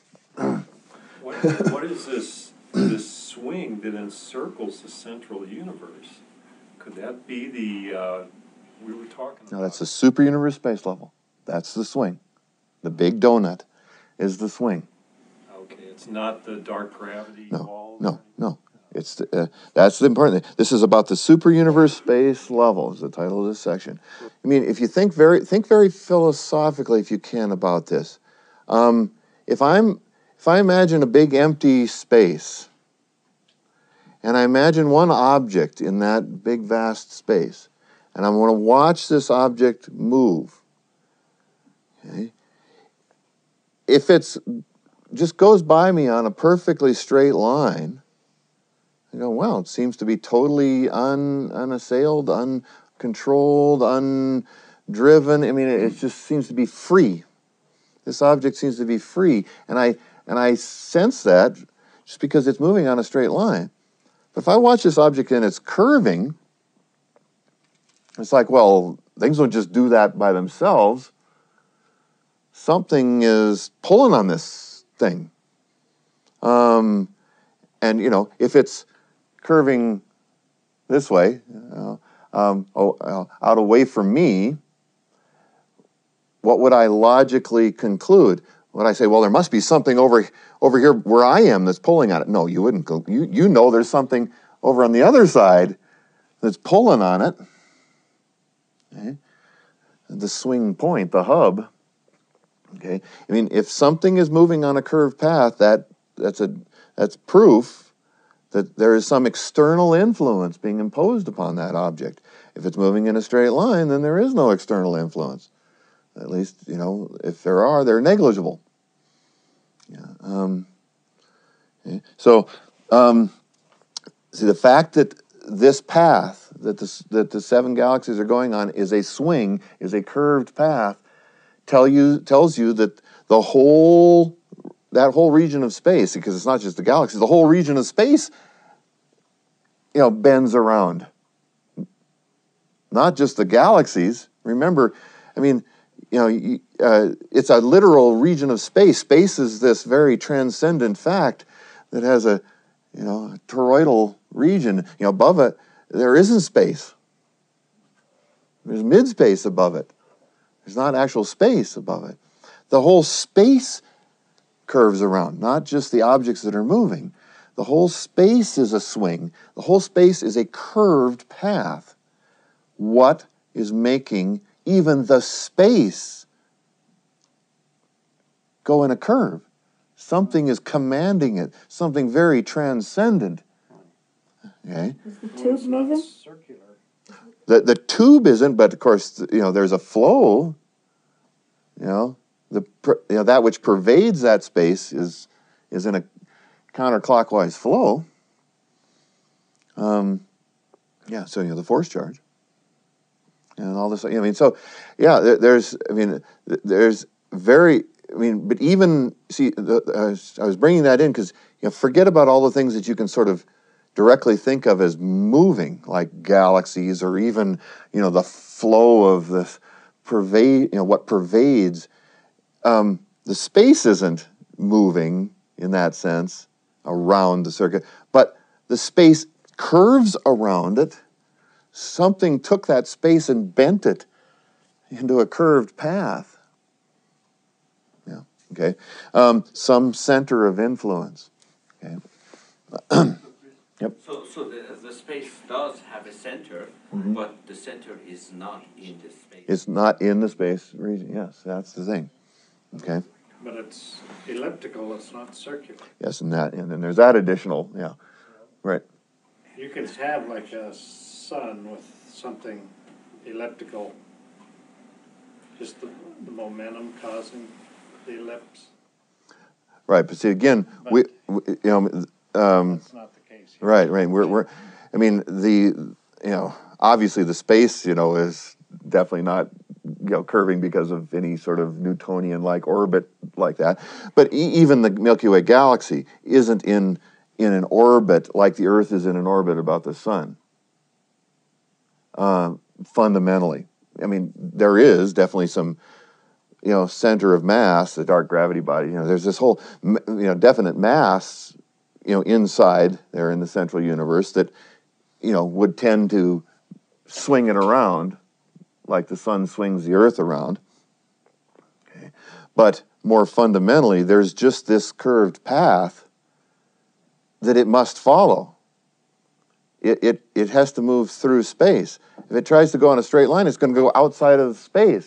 is this swing that encircles the central universe? Could that be the we were talking about? Now that's the super universe space level. That's the swing. The big donut is the swing. Okay, it's not the dark gravity wall. No. It's that's the important thing. This is about the super universe space level. Is the title of this section. I mean, if you think very philosophically, if you can, about this. If I imagine a big empty space, and I imagine one object in that big vast space, and I'm going to watch this object move. Okay? If it's just goes by me on a perfectly straight line, I go, well, it seems to be totally unassailed, uncontrolled, undriven. I mean, it just seems to be free. This object seems to be free, and I sense that just because it's moving on a straight line. But if I watch this object and it's curving, it's like, well, things don't just do that by themselves. Something is pulling on this thing. And, if it's curving this way, out away from me, what would I logically conclude? Would I say, well, there must be something over here where I am that's pulling on it? No, you wouldn't go. You know there's something over on the other side that's pulling on it. Okay? The swing point, the hub. Okay, I mean, if something is moving on a curved path, that's proof that there is some external influence being imposed upon that object. If it's moving in a straight line, then there is no external influence. At least, if there are, they're negligible. Yeah. Okay. So, see, the fact that this path that the seven galaxies are going on is a swing, is a curved path, tells you that that whole region of space, because it's not just the galaxies, the whole region of space, bends around. Not just the galaxies. Remember, I mean, it's a literal region of space. Space is this very transcendent fact that has a toroidal region. Above it, there isn't space. There's mid-space above it. There's not actual space above it. The whole space curves around, not just the objects that are moving. The whole space is a swing. The whole space is a curved path. What is making even the space go in a curve? Something is commanding it, something very transcendent. Okay? Is the tube moving? Circular. The tube isn't, but of course, there's a flow. That which pervades that space is in a counterclockwise flow. So the force charge and all this. But even see, I was bringing that in because forget about all the things that you can sort of directly think of as moving, like galaxies, or even the flow of this what pervades. The space isn't moving in that sense around the circuit, but the space curves around it. Something took that space and bent it into a curved path. Yeah. Okay. Some center of influence. Okay. So the space does have a center, Mhm. but the center is not in the space. It's not in the space region. Yes, that's the thing. Okay. But it's elliptical, it's not circular. Yes, and then there's that additional. Yeah. Right. You could have like a sun with something elliptical, just the momentum causing the ellipse. Right. But see, again, we That's not the case here. right. We're. I mean, obviously the space, is definitely not, curving because of any sort of Newtonian-like orbit like that. But even the Milky Way galaxy isn't in an orbit like the Earth is in an orbit about the sun. Fundamentally, I mean, there is definitely some, center of mass, the dark gravity body. There's this whole, definite mass, inside there in the central universe that, would tend to swing it around like the sun swings the Earth around. Okay. But more fundamentally, there's just this curved path that it must follow. It has to move through space. If it tries to go on a straight line, it's going to go outside of space.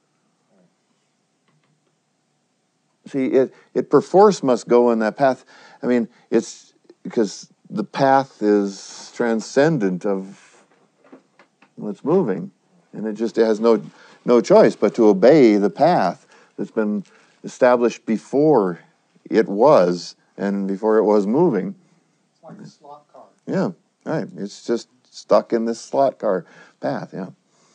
See, it perforce must go in that path. I mean, it's because the path is transcendent of what's moving, and it has no choice but to obey the path that's been established before it was and before it was moving. It's like a slot car. Yeah, right. It's just stuck in this slot car path. Yeah.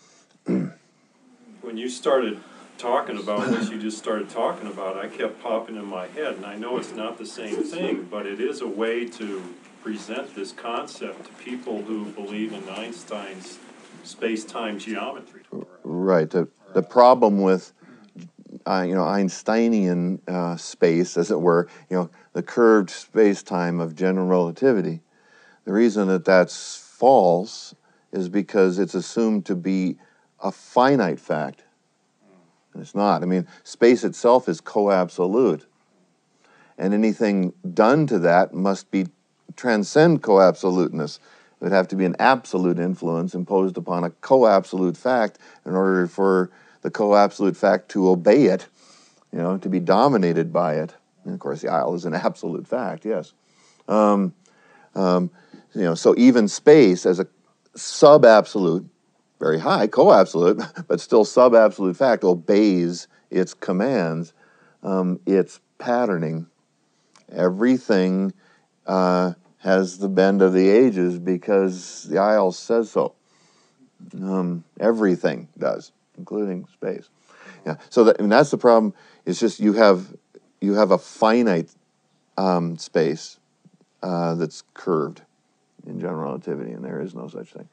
When you started talking about this, you just started talking about, I kept popping in my head, and I know it's not the same thing, but it is a way to present this concept to people who believe in Einstein's space-time geometry. Right. The problem with Einsteinian space, as it were, the curved space-time of general relativity. The reason that that's false is because it's assumed to be a finite fact. And it's not. I mean, space itself is co-absolute. And anything done to that must transcend co-absoluteness. It would have to be an absolute influence imposed upon a co-absolute fact in order for the co-absolute fact to obey it, to be dominated by it. And of course, the isle is an absolute fact, yes. So even space as a sub-absolute, very high co-absolute, but still sub-absolute fact, obeys its commands, its patterning. Everything has the bend of the ages because the isle says so. Everything does, including space. Yeah. So that's the problem. It's just you have a finite space that's curved in general relativity, and there is no such thing.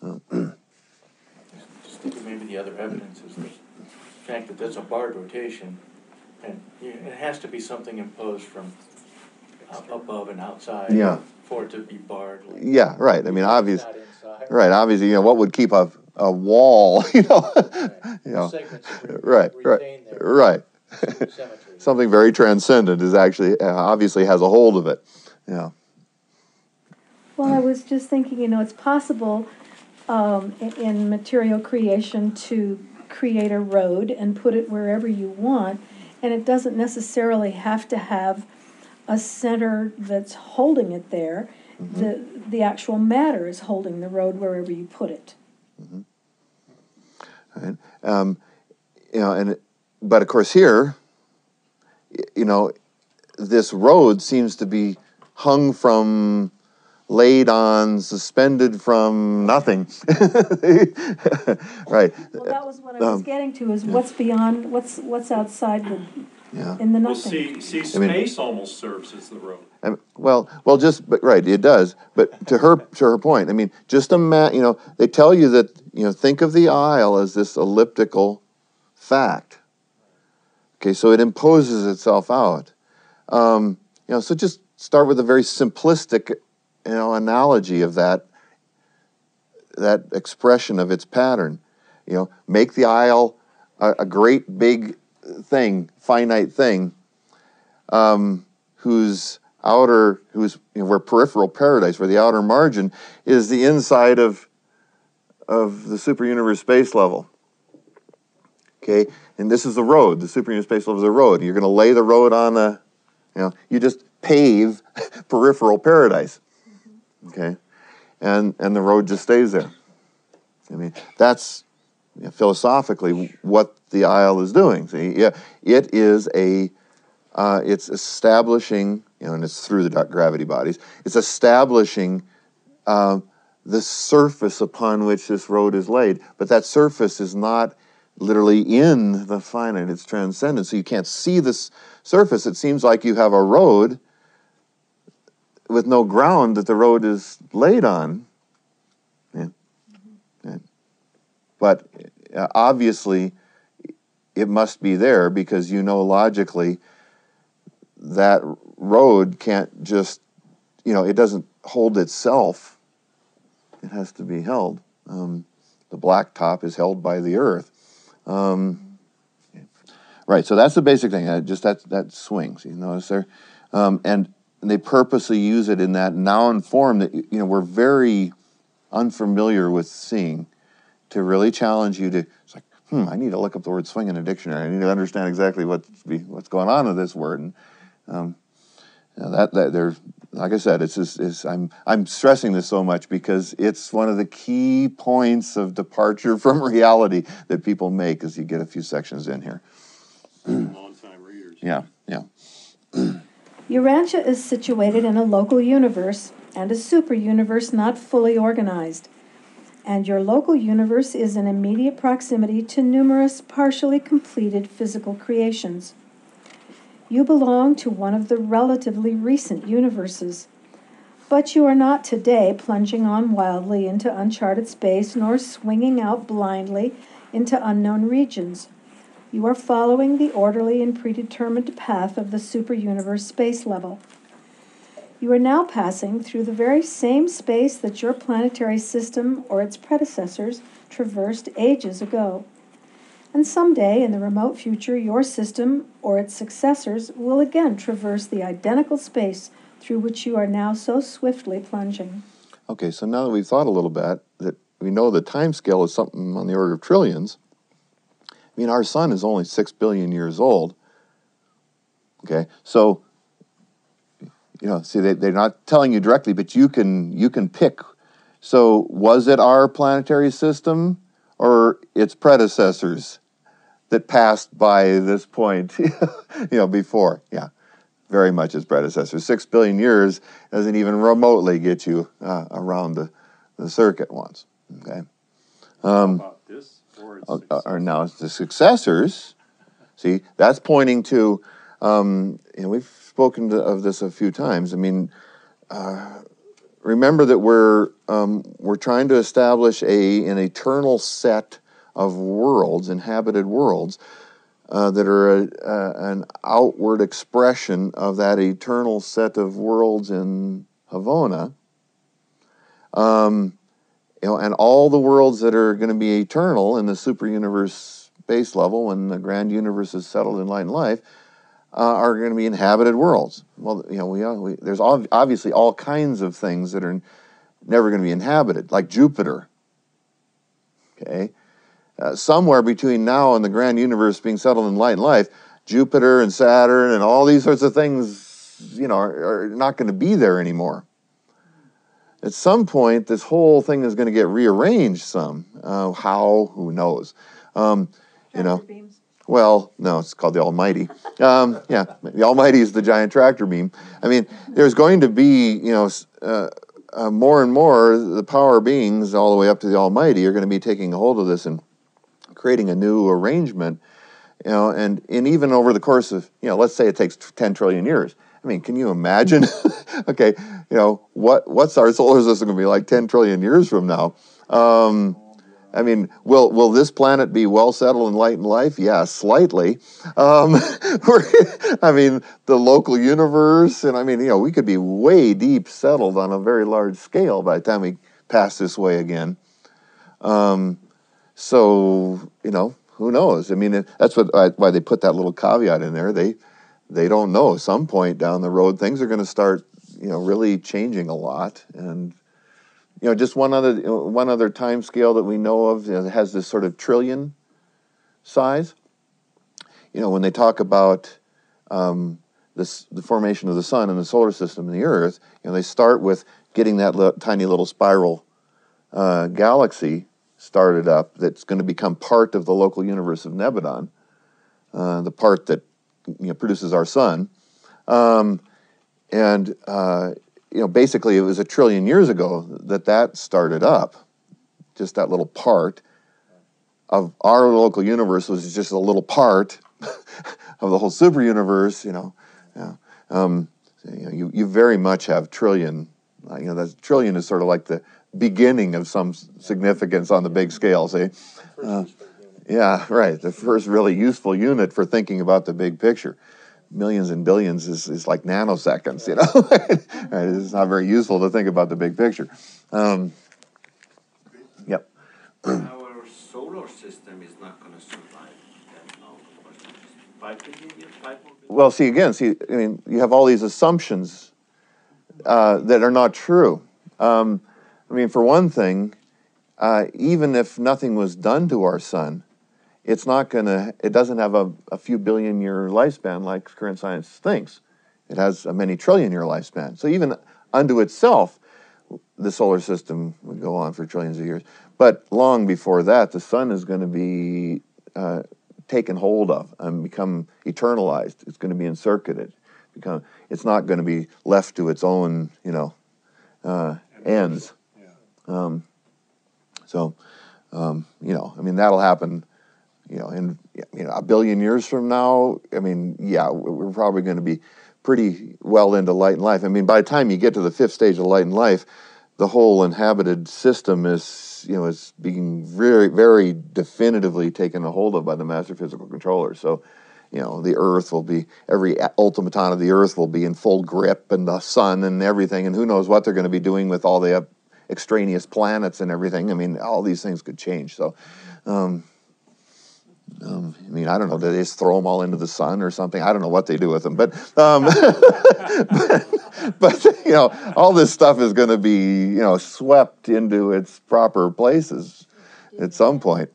Just thinking maybe the other evidence is the fact that there's a barred rotation, and it has to be something imposed from above and outside for it to be barred. Like, yeah, right. I mean, obviously, inside. right. Obviously, what would keep a wall, Right. Segments right, retain their right. symmetry. Something very transcendent is actually obviously has a hold of it. Yeah. Well, I was just thinking, it's possible in material creation to create a road and put it wherever you want, and it doesn't necessarily have to have a center that's holding it there. Mm-hmm. The actual matter is holding the road wherever you put it. Mm-hmm. Right. But of course here, this road seems to be hung from, laid on, suspended from nothing. Right. Well, that was what I was getting to, is what's beyond, what's outside in the Well, nothing. space almost serves as the road. But right, it does. But to her point, I mean, just they tell you that, think of the isle as this elliptical fact. Okay, so it imposes itself out. So just start with a very simplistic, analogy of that expression of its pattern. Make the isle a great big thing, finite thing, whose outer, where peripheral paradise, where the outer margin is the inside of the superuniverse space level. Okay, and this is the road. The superuniverse space level is the road. You're going to lay the road on the, you just pave peripheral paradise. Okay, and the road just stays there. I mean, that's philosophically what the aisle is doing. See, yeah, it is it's establishing, and it's through the gravity bodies. It's establishing the surface upon which this road is laid, but that surface is not literally in the finite, it's transcendent, so you can't see this surface. It seems like you have a road with no ground that the road is laid on. Yeah. Yeah. But obviously, it must be there because logically that road can't just, it doesn't hold itself. It has to be held. The black top is held by the earth. Right, so that's the basic thing. That swings. You notice there, and they purposely use it in that noun form that we're very unfamiliar with seeing, to really challenge you to. It's like, I need to look up the word swing in a dictionary. I need to understand exactly what's going on with this word. And that there's, like I said, I'm stressing this so much because it's one of the key points of departure from reality that people make as you get a few sections in here. Long-time readers. Yeah. Urantia is situated in a local universe and a super universe not fully organized, and your local universe is in immediate proximity to numerous partially completed physical creations. You belong to one of the relatively recent universes, but you are not today plunging on wildly into uncharted space nor swinging out blindly into unknown regions. You are following the orderly and predetermined path of the superuniverse space level. You are now passing through the very same space that your planetary system or its predecessors traversed ages ago. And someday, in the remote future, your system or its successors will again traverse the identical space through which you are now so swiftly plunging. Okay, so now that we've thought a little bit, that we know the time scale is something on the order of trillions. I mean, our sun is only 6 billion years old. Okay, so, see, they're not telling you directly, but you can pick. So, was it our planetary system or its predecessors that passed by this point, before? Yeah, very much its predecessors. 6 billion years doesn't even remotely get you around the circuit once. Okay. How about this? Or now it's the successors. See, that's pointing to, we've spoken of this a few times. I mean, remember that we're trying to establish an eternal set of worlds, inhabited worlds, that are an outward expression of that eternal set of worlds in Havona. And all the worlds that are going to be eternal in the superuniverse base level, when the grand universe is settled in light and life, are going to be inhabited worlds. Well, there's obviously all kinds of things that are never going to be inhabited, like Jupiter. Okay, somewhere between now and the grand universe being settled in light and life, Jupiter and Saturn and all these sorts of things, are not going to be there anymore. At some point, this whole thing is going to get rearranged some. How? Who knows? Beams. Well, no, it's called the Almighty. The Almighty is the giant tractor beam. I mean, there's going to be, more and more, the power beings all the way up to the Almighty are going to be taking a hold of this and creating a new arrangement, and even over the course of, let's say it takes 10 trillion years. I mean, can you imagine? Okay, what's our solar system going to be like 10 trillion years from now? I mean, will this planet be well settled in light and life? Yeah, slightly. I mean, the local universe, and we could be way deep settled on a very large scale by the time we pass this way again. So, who knows? I mean, that's why they put that little caveat in there. they don't know. Some point down the road, things are going to start, really changing a lot. And just one other time scale that we know of that has this sort of trillion size. When they talk about the formation of the sun and the solar system and the Earth, they start with getting that tiny little spiral galaxy started up that's going to become part of the local universe of Nebadon, the part that produces our sun. Basically it was 1 trillion years ago that started up. Just that little part of our local universe was just a little part of the whole super universe, you very much have trillion. That trillion is sort of like the beginning of some significance on the big scale. See, yeah, right. The first really useful unit for thinking about the big picture. Millions and billions is like nanoseconds. Right? It's not very useful to think about the big picture. Yep. Our solar system is not going to survive that long. 5 billion years, 5 more billion? Well, you have all these assumptions that are not true. For one thing, even if nothing was done to our sun, it doesn't have a few billion year lifespan like current science thinks. It has a many trillion year lifespan. So even unto itself, the solar system would go on for trillions of years. But long before that, the sun is going to be taken hold of and become eternalized. It's going to be encircuited. It's not going to be left to its own, ends. That'll happen, in a billion years from now. We're probably going to be pretty well into light and life. By the time you get to the 5th stage of light and life, the whole inhabited system is being very, very definitively taken a hold of by the master physical controller. So, the Earth will be, every automaton of the Earth will be in full grip, and the sun and everything, and who knows what they're going to be doing with all the extraneous planets and everything. All these things could change. So, I don't know, do they just throw them all into the sun or something? I don't know what they do with them, but all this stuff is going to be, swept into its proper places at some point.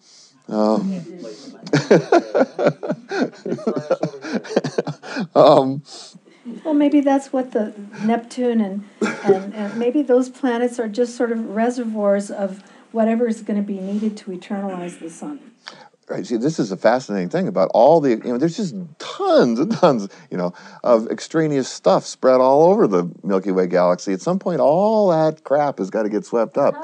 Well, maybe that's what the Neptune and maybe those planets are just sort of reservoirs of whatever is going to be needed to eternalize the sun. Right. See, this is a fascinating thing about all the, there's just tons and tons, of extraneous stuff spread all over the Milky Way galaxy. At some point, all that crap has got to get swept up.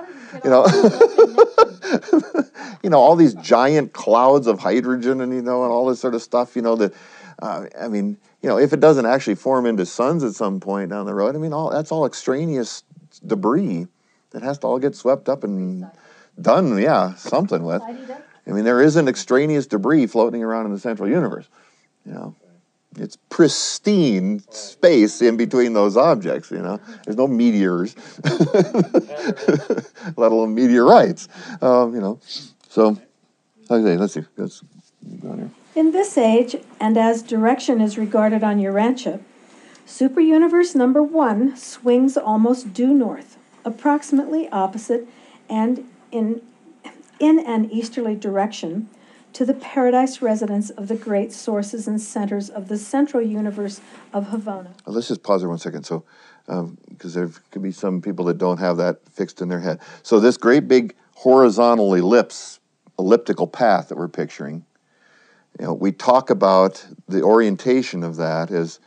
All these giant clouds of hydrogen and, and all this sort of stuff, that, if it doesn't actually form into suns at some point down the road, that's all extraneous debris that has to all get swept up and done, something with. There isn't extraneous debris floating around in the central universe. It's pristine space in between those objects, There's no meteors, let alone meteorites, So, okay, let's see. Let's go on here. In this age, and as direction is regarded on Urantia, superuniverse number 1 swings almost due north, approximately opposite and in an easterly direction to the paradise residence of the great sources and centers of the central universe of Havona. Let's just pause there 1 second, so because there could be some people that don't have that fixed in their head. So this great big horizontal elliptical path that we're picturing, we talk about the orientation of that as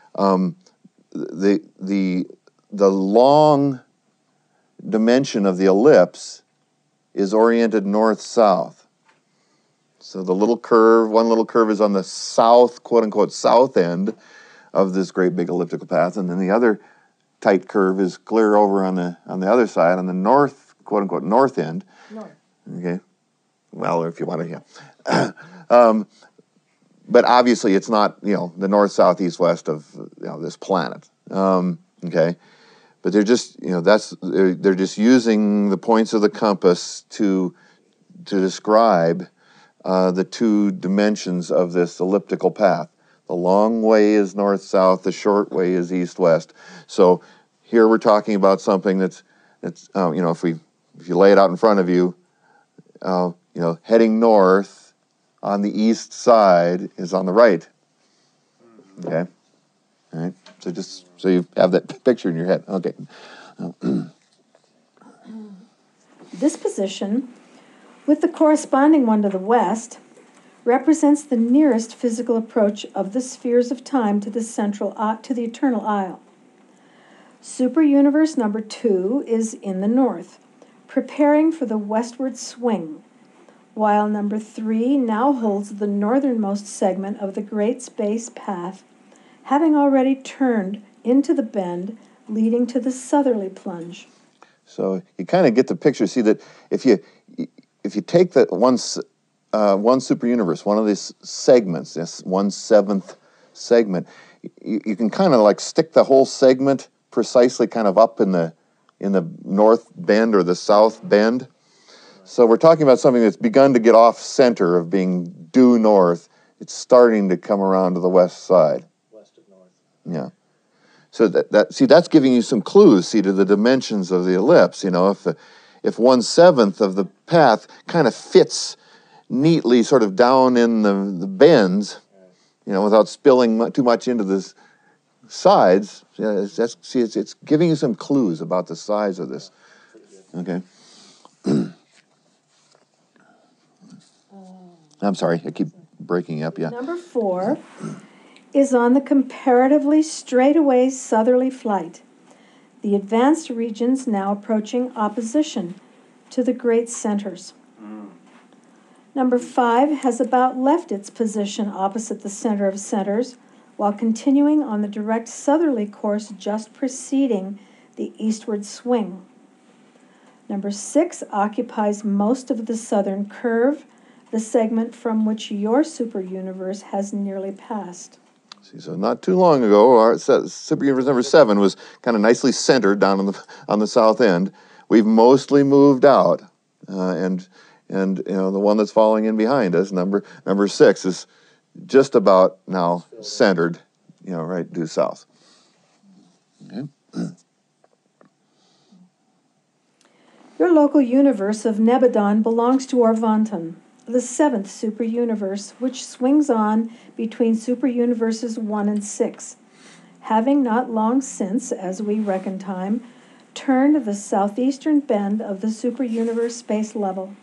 the long dimension of the ellipse is oriented north-south. So the one little curve is on the south, quote-unquote, south end of this great big elliptical path, and then the other tight curve is clear over on the other side, on the north, quote-unquote, north end. North. Okay. Well, if you want to, yeah. But obviously it's not, the north, south, east, west of, this planet. Okay. But they're just, they're just using the points of the compass to describe the 2 dimensions of this elliptical path. The long way is north-south, the short way is east-west. So here we're talking about something that's you know, if you lay it out in front of you, you know, heading north on the east side is on the right. Okay? All right? So just so you have that picture in your head. Okay. This position, with the corresponding one to the west, represents the nearest physical approach of the spheres of time to the to the eternal isle. Superuniverse number 2 is in the north, preparing for the westward swing, while number 3 now holds the northernmost segment of the great space path, having already turned into the bend leading to the southerly plunge. So you kind of get the picture. See that if you take that one superuniverse, one of these segments, this 1/7 segment, you can kind of like stick the whole segment precisely kind of up in the north bend or the south bend. So we're talking about something that's begun to get off center of being due north. It's starting to come around to the west side. West of north. Yeah. So that's giving you some clues, to the dimensions of the ellipse. You know, if 1/7 of the path kind of fits neatly sort of down in the bends, you know, without spilling too much into the sides, it's giving you some clues about the size of this. Okay. I'm sorry, I keep breaking up, yeah. Number 4 is on the comparatively straightaway southerly flight, the advanced regions now approaching opposition to the great centers. Number 5 has about left its position opposite the center of centers, while continuing on the direct southerly course just preceding the eastward swing. Number 6 occupies most of the southern curve, the segment from which your superuniverse has nearly passed. See, so not too long ago, our superuniverse number 7 was kind of nicely centered down on the south end. We've mostly moved out, and you know, the one that's falling in behind us, number 6, is just about now centered, you know, right due south. Okay. Your local universe of Nebadon belongs to Orvonton, the 7th superuniverse, which swings on between superuniverses 1 and 6, having not long since, as we reckon time, turned the southeastern bend of the superuniverse space level.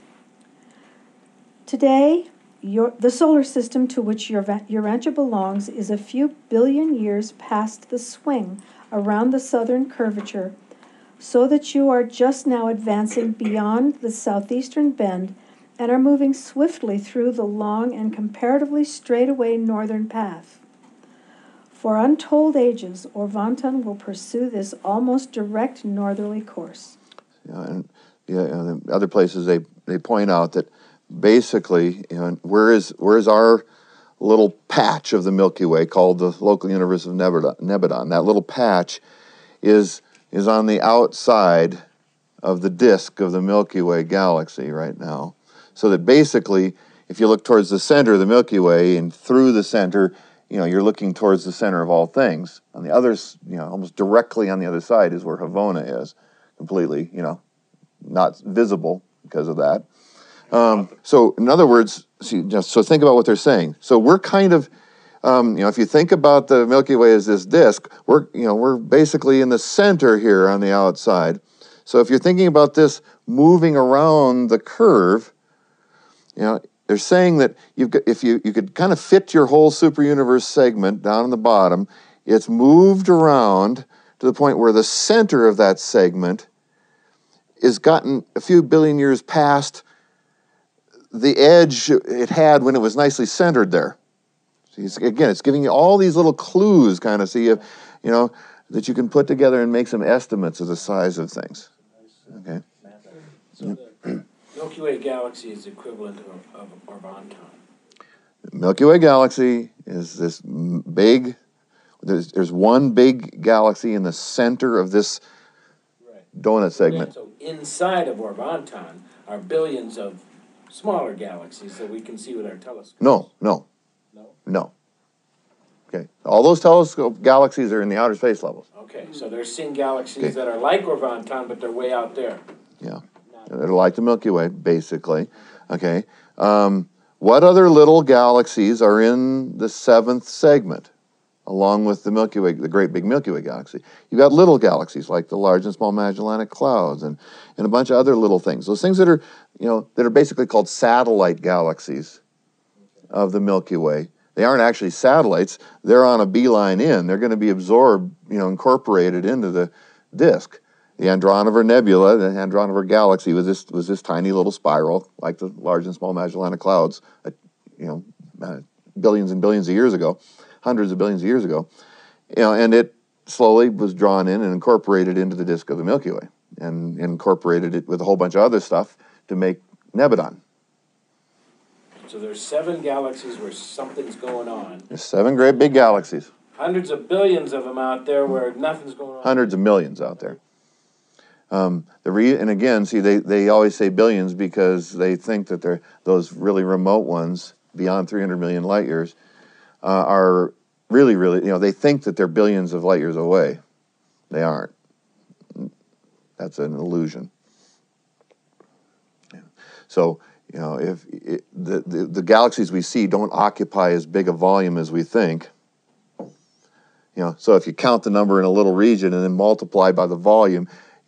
Today, the solar system to which Urantia belongs is a few billion years past the swing around the southern curvature, so that you are just now advancing beyond the southeastern bend and are moving swiftly through the long and comparatively straightaway northern path. For untold ages, Orvonton will pursue this almost direct northerly course. Yeah, and the other places they point out that basically, you know, where is our little patch of the Milky Way called the local universe of Nebadon? That little patch is on the outside of the disk of the Milky Way galaxy right now. So that basically, if you look towards the center of the Milky Way and through the center, you know, you're looking towards the center of all things. On the others, you know, almost directly on the other side is where Havona is, completely, you know, not visible because of that. So in other words, so think about what they're saying. So we're kind of, you know, if you think about the Milky Way as this disk, we're basically in the center here on the outside. So if you're thinking about this moving around the curve, you know, they're saying that if you could kind of fit your whole superuniverse segment down on the bottom, it's moved around to the point where the center of that segment is gotten a few billion years past the edge it had when it was nicely centered there. See, it's giving you all these little clues, kind of, so you know, that you can put together and make some estimates of the size of things. Okay. So the Milky Way galaxy is equivalent of Orvonton. The Milky Way galaxy is this big. There's one big galaxy in the center of this donut segment. So inside of Orvonton are billions of smaller galaxies that we can see with our telescopes. No. No? No. Okay, all those telescope galaxies are in the outer space levels. Okay, so they're seeing galaxies Okay. that are like Orvonton, but they're way out there. Yeah, they're like the Milky Way, basically. Okay, what other little galaxies are in the seventh segment, along with the Milky Way, the great big Milky Way galaxy? You've got little galaxies like the Large and Small Magellanic Clouds, and a bunch of other little things. Those things that are, that are basically called satellite galaxies of the Milky Way. They aren't actually satellites. They're on a beeline in. They're going to be absorbed, incorporated into the disk. The Andronover Nebula, the Andronover Galaxy, was this tiny little spiral, like the Large and Small Magellanic Clouds, billions and billions of years ago, hundreds of billions of years ago, and it slowly was drawn in and incorporated into the disk of the Milky Way, and incorporated it with a whole bunch of other stuff to make Nebadon. So there's 7 galaxies where something's going on. There's 7 great big galaxies. Hundreds of billions of them out there where nothing's going on. Hundreds of millions out there. And again, see, they always say billions because they think that those really remote ones beyond 300 million light years are really, really, they think that they're billions of light years away. They aren't. That's an illusion. So, if the galaxies we see don't occupy as big a volume as we think, so if you count the number in a little region and then multiply by the volume,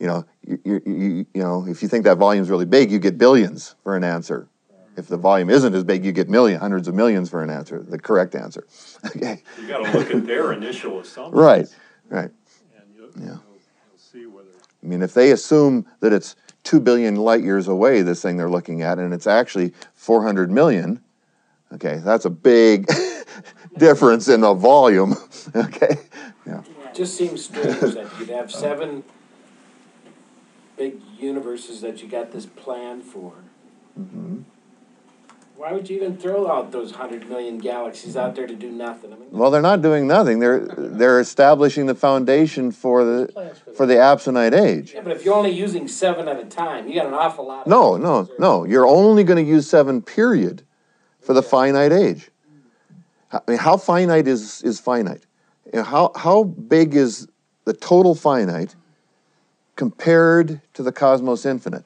if you think that volume is really big, you get billions for an answer. If the volume isn't as big, you get hundreds of millions for an answer, the correct answer. Okay. You got to look at their initial assumptions. Right. And you'll see whether. I mean, if they assume that it's 2 billion light years away, this thing they're looking at, and it's actually 400 million, okay, that's a big difference in the volume. Okay. Yeah. It just seems strange that you'd have 7 big universes that you got this plan for. Mm-hmm. Why would you even throw out those 100 million galaxies out there to do nothing? I mean, Well, they're not doing nothing. They're establishing the foundation for the Absonite age. yeah, but if you're only using 7 at a time, you got an awful lot. No. You're only going to use 7, period, for the finite age. I mean, how finite is finite? How big is the total finite compared to the cosmos infinite?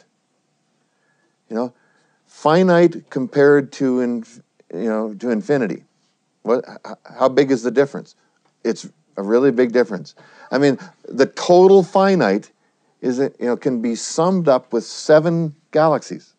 Finite compared to infinity. How big is the difference? It's a really big difference. I mean, the total finite can be summed up with 7 galaxies.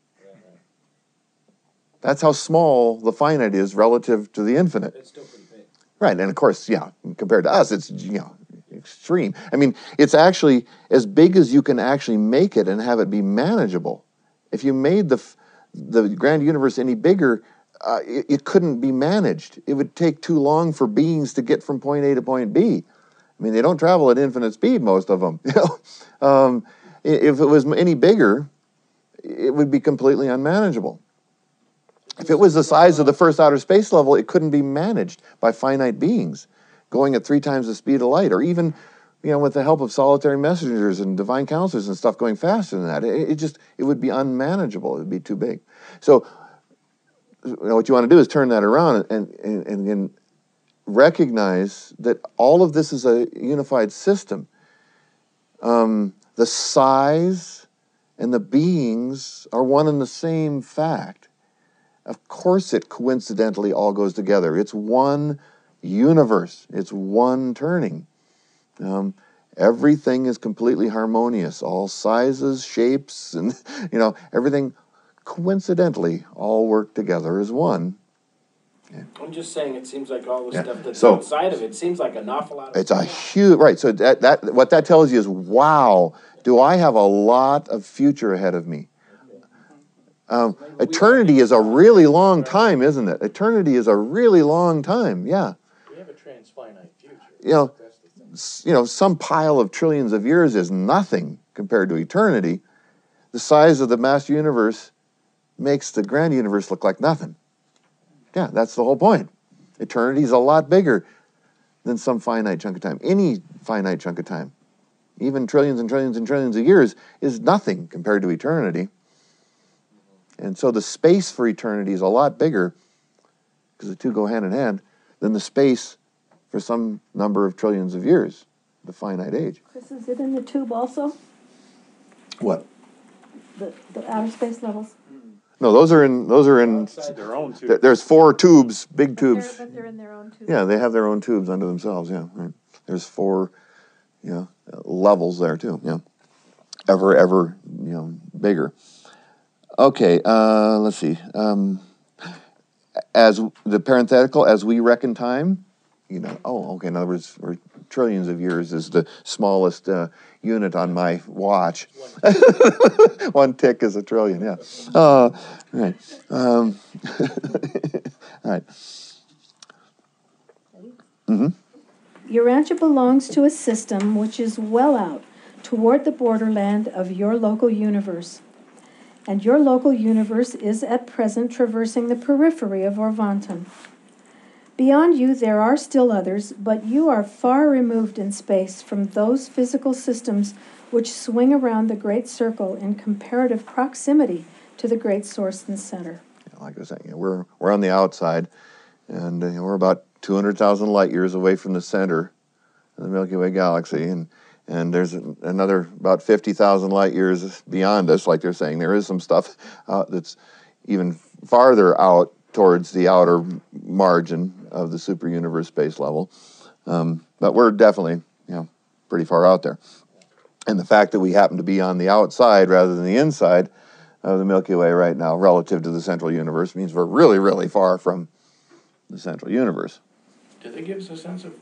That's how small the finite is relative to the infinite. It's still pretty big. Right, and of course, compared to us, it's extreme. I mean, it's actually as big as you can actually make it and have it be manageable. If you made the grand universe any bigger, it couldn't be managed. It would take too long for beings to get from point A to point B. I mean, they don't travel at infinite speed, most of them. If it was any bigger, it would be completely unmanageable. If it was the size of the first outer space level, it couldn't be managed by finite beings going at 3 times the speed of light, or even, with the help of solitary messengers and divine counselors and stuff going faster than that. It would be unmanageable. It would be too big. So, what you want to do is turn that around and recognize that all of this is a unified system. The size and the beings are one and the same fact. Of course it coincidentally all goes together. It's one universe. It's one turning. Everything is completely harmonious. All sizes, shapes, and everything coincidentally all work together as one. Yeah. I'm just saying, it seems like all the stuff that's So, outside of it seems like an awful lot of it's a huge, right, so that what that tells you is, wow, do I have a lot of future ahead of me? Eternity is a really long time, isn't it? Eternity is a really long time, yeah. We have a transfinite future. Some pile of trillions of years is nothing compared to eternity. The size of the master universe makes the grand universe look like nothing. Yeah, that's the whole point. Eternity is a lot bigger than some finite chunk of time. Any finite chunk of time, even trillions and trillions and trillions of years, is nothing compared to eternity. And so the space for eternity is a lot bigger, because the two go hand in hand, than the space for some number of trillions of years, the finite age. Chris, is it in the tube also? What? The outer space levels? No, those are in Outside their own too. there's 4 tubes, big tubes. But they're in their own tube. Yeah, they have their own tubes under themselves. Yeah, right. There's 4, levels there too. Yeah, ever, bigger. Okay, let's see. As the parenthetical, as we reckon time, in other words, we're trillions of years is the smallest unit on my watch. 1 tick is a trillion, yeah. Right. All right. Mm-hmm. Urantia belongs to a system which is well out toward the borderland of your local universe. And your local universe is at present traversing the periphery of Orvonton. Beyond you there are still others, but you are far removed in space from those physical systems which swing around the Great Circle in comparative proximity to the Great Source and Center. Like I was saying, we're on the outside, and we're about 200,000 light years away from the center of the Milky Way galaxy, and there's another about 50,000 light years beyond us. Like they're saying, there is some stuff that's even farther out towards the outer margin of the super universe space level, but we're definitely pretty far out there. And the fact that we happen to be on the outside rather than the inside of the Milky Way right now relative to the central universe means we're really, really far from the central universe. Do they give us a sense of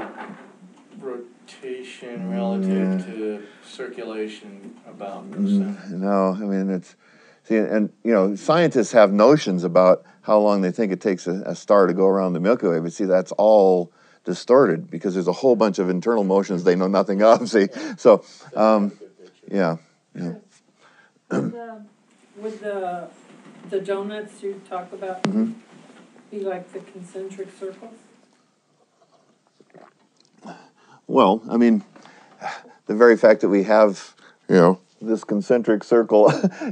rotation relative to circulation about the center? No, I mean, scientists have notions about how long they think it takes a star to go around the Milky Way, but see, that's all distorted because there's a whole bunch of internal motions they know nothing of, see? So, yeah. Would the donuts you talk about be like the concentric circles? Well, I mean, the very fact that we have, this concentric circle,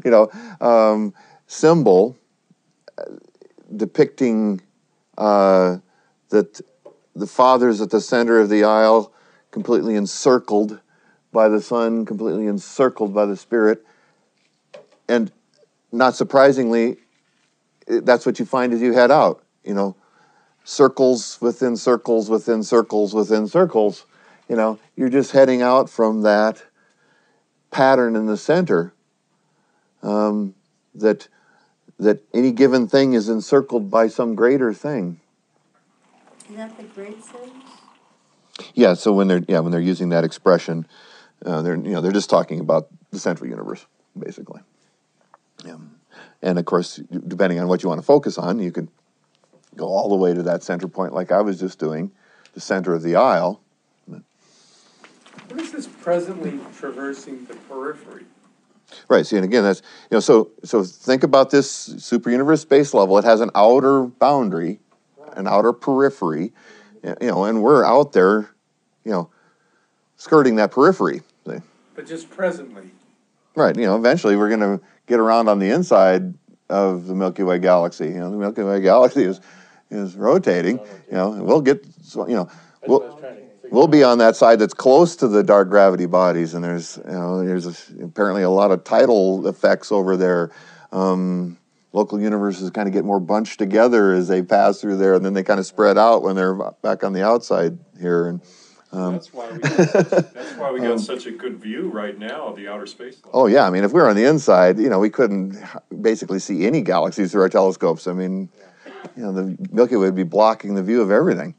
symbol depicting that the Father's at the center of the aisle, completely encircled by the Son, completely encircled by the Spirit. And not surprisingly, that's what you find as you head out, circles within circles within circles within circles. You're just heading out from that pattern in the center, that any given thing is encircled by some greater thing. Is that the great sense? Yeah. So when they're using that expression, they're just talking about the central universe, basically. Yeah. And of course, depending on what you want to focus on, you could go all the way to that center point, like I was just doing, the center of the aisle. What is this presently traversing the periphery? Right. See, and again, that's so think about this super universe space level. It has an outer boundary, an outer periphery, and we're out there, skirting that periphery. See? But just presently. Right. Eventually we're going to get around on the inside of the Milky Way galaxy. The Milky Way galaxy is rotating. And we'll get. We'll be on that side that's close to the dark gravity bodies, and there's apparently a lot of tidal effects over there. Local universes kind of get more bunched together as they pass through there, and then they kind of spread out when they're back on the outside here. And that's why we got such a good view right now of the outer space level. Oh yeah, I mean, if we were on the inside, we couldn't basically see any galaxies through our telescopes. I mean, the Milky Way would be blocking the view of everything.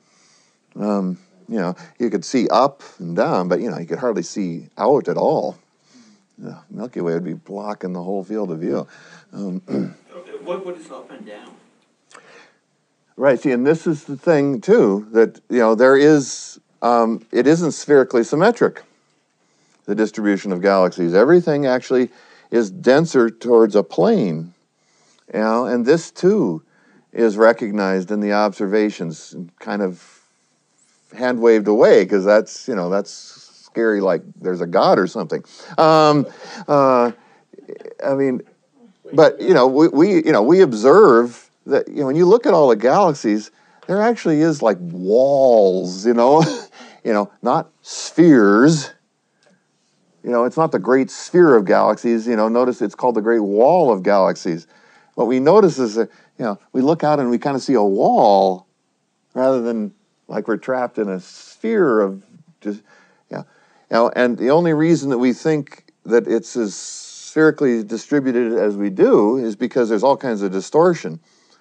You could see up and down, but you could hardly see out at all. The Milky Way would be blocking the whole field of view. What is up and down? Right. See, and this is the thing too, that there is. It isn't spherically symmetric. The distribution of galaxies, everything actually is denser towards a plane. And this too is recognized in the observations, and kind of hand waved away, because that's scary, like there's a god or something. I mean, but we observe that when you look at all the galaxies, there actually is like walls, you know, not spheres. It's not the great sphere of galaxies. Notice it's called the Great Wall of Galaxies. What we notice is that, we look out and we kind of see a wall rather than like we're trapped in a sphere of just, and the only reason that we think that it's as spherically distributed as we do is because there's all kinds of distortion.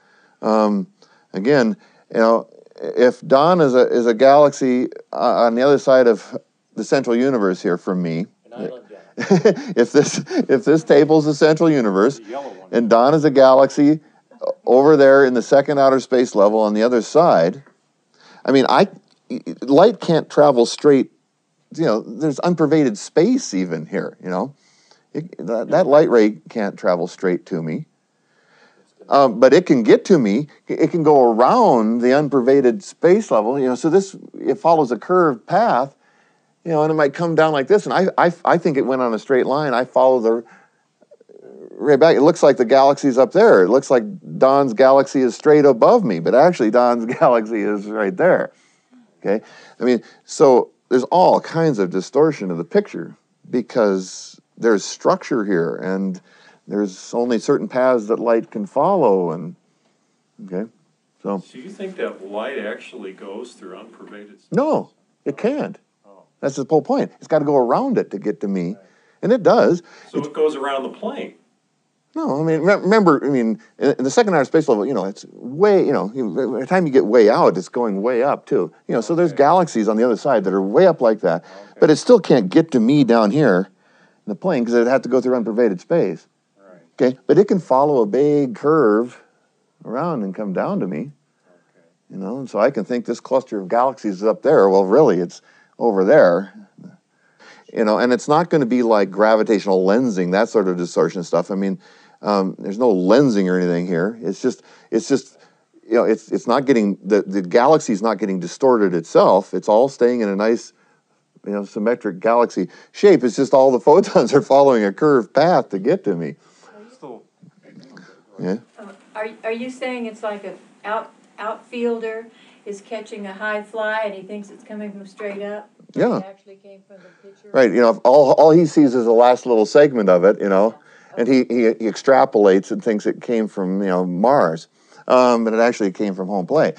Again, if Dawn is a galaxy on the other side of the central universe here from me, if this table's the central universe, and Dawn is a galaxy over there in the second outer space level on the other side, I mean, light can't travel straight. There's unpervaded space even here. That light ray can't travel straight to me. But it can get to me. It can go around the unpervaded space level. So it follows a curved path. And it might come down like this. And I think it went on a straight line. I follow the ray back. It looks like the galaxy's up there. It looks like Dawn's galaxy is straight above me, but actually Dawn's galaxy is right there. Okay, I mean, so there's all kinds of distortion of the picture because there's structure here, and there's only certain paths that light can follow, and okay, so. So you think that light actually goes through unpervaded space? No, it can't. That's the whole point. It's got to go around it to get to me, and it does. So it goes around the plane. No, I mean, remember, in the second outer space level, it's way, by the time you get way out, it's going way up too. So there's galaxies on the other side that are way up like that, but it still can't get to me down here in the plane because it'd have to go through unpervaded space. Right. Okay, but it can follow a big curve around and come down to me. Okay. And so I can think this cluster of galaxies is up there. Well, really, it's over there. And it's not going to be like gravitational lensing, that sort of distortion stuff. I mean, there's no lensing or anything here. It's just, it's not getting, the galaxy's not getting distorted itself. It's all staying in a nice, symmetric galaxy shape. It's just all the photons are following a curved path to get to me. Yeah. Are you saying it's like an outfielder is catching a high fly and he thinks it's coming from straight up? Yeah. It actually came from the picture? Right, all he sees is the last little segment of it, and he extrapolates and thinks it came from, Mars, but it actually came from home plate,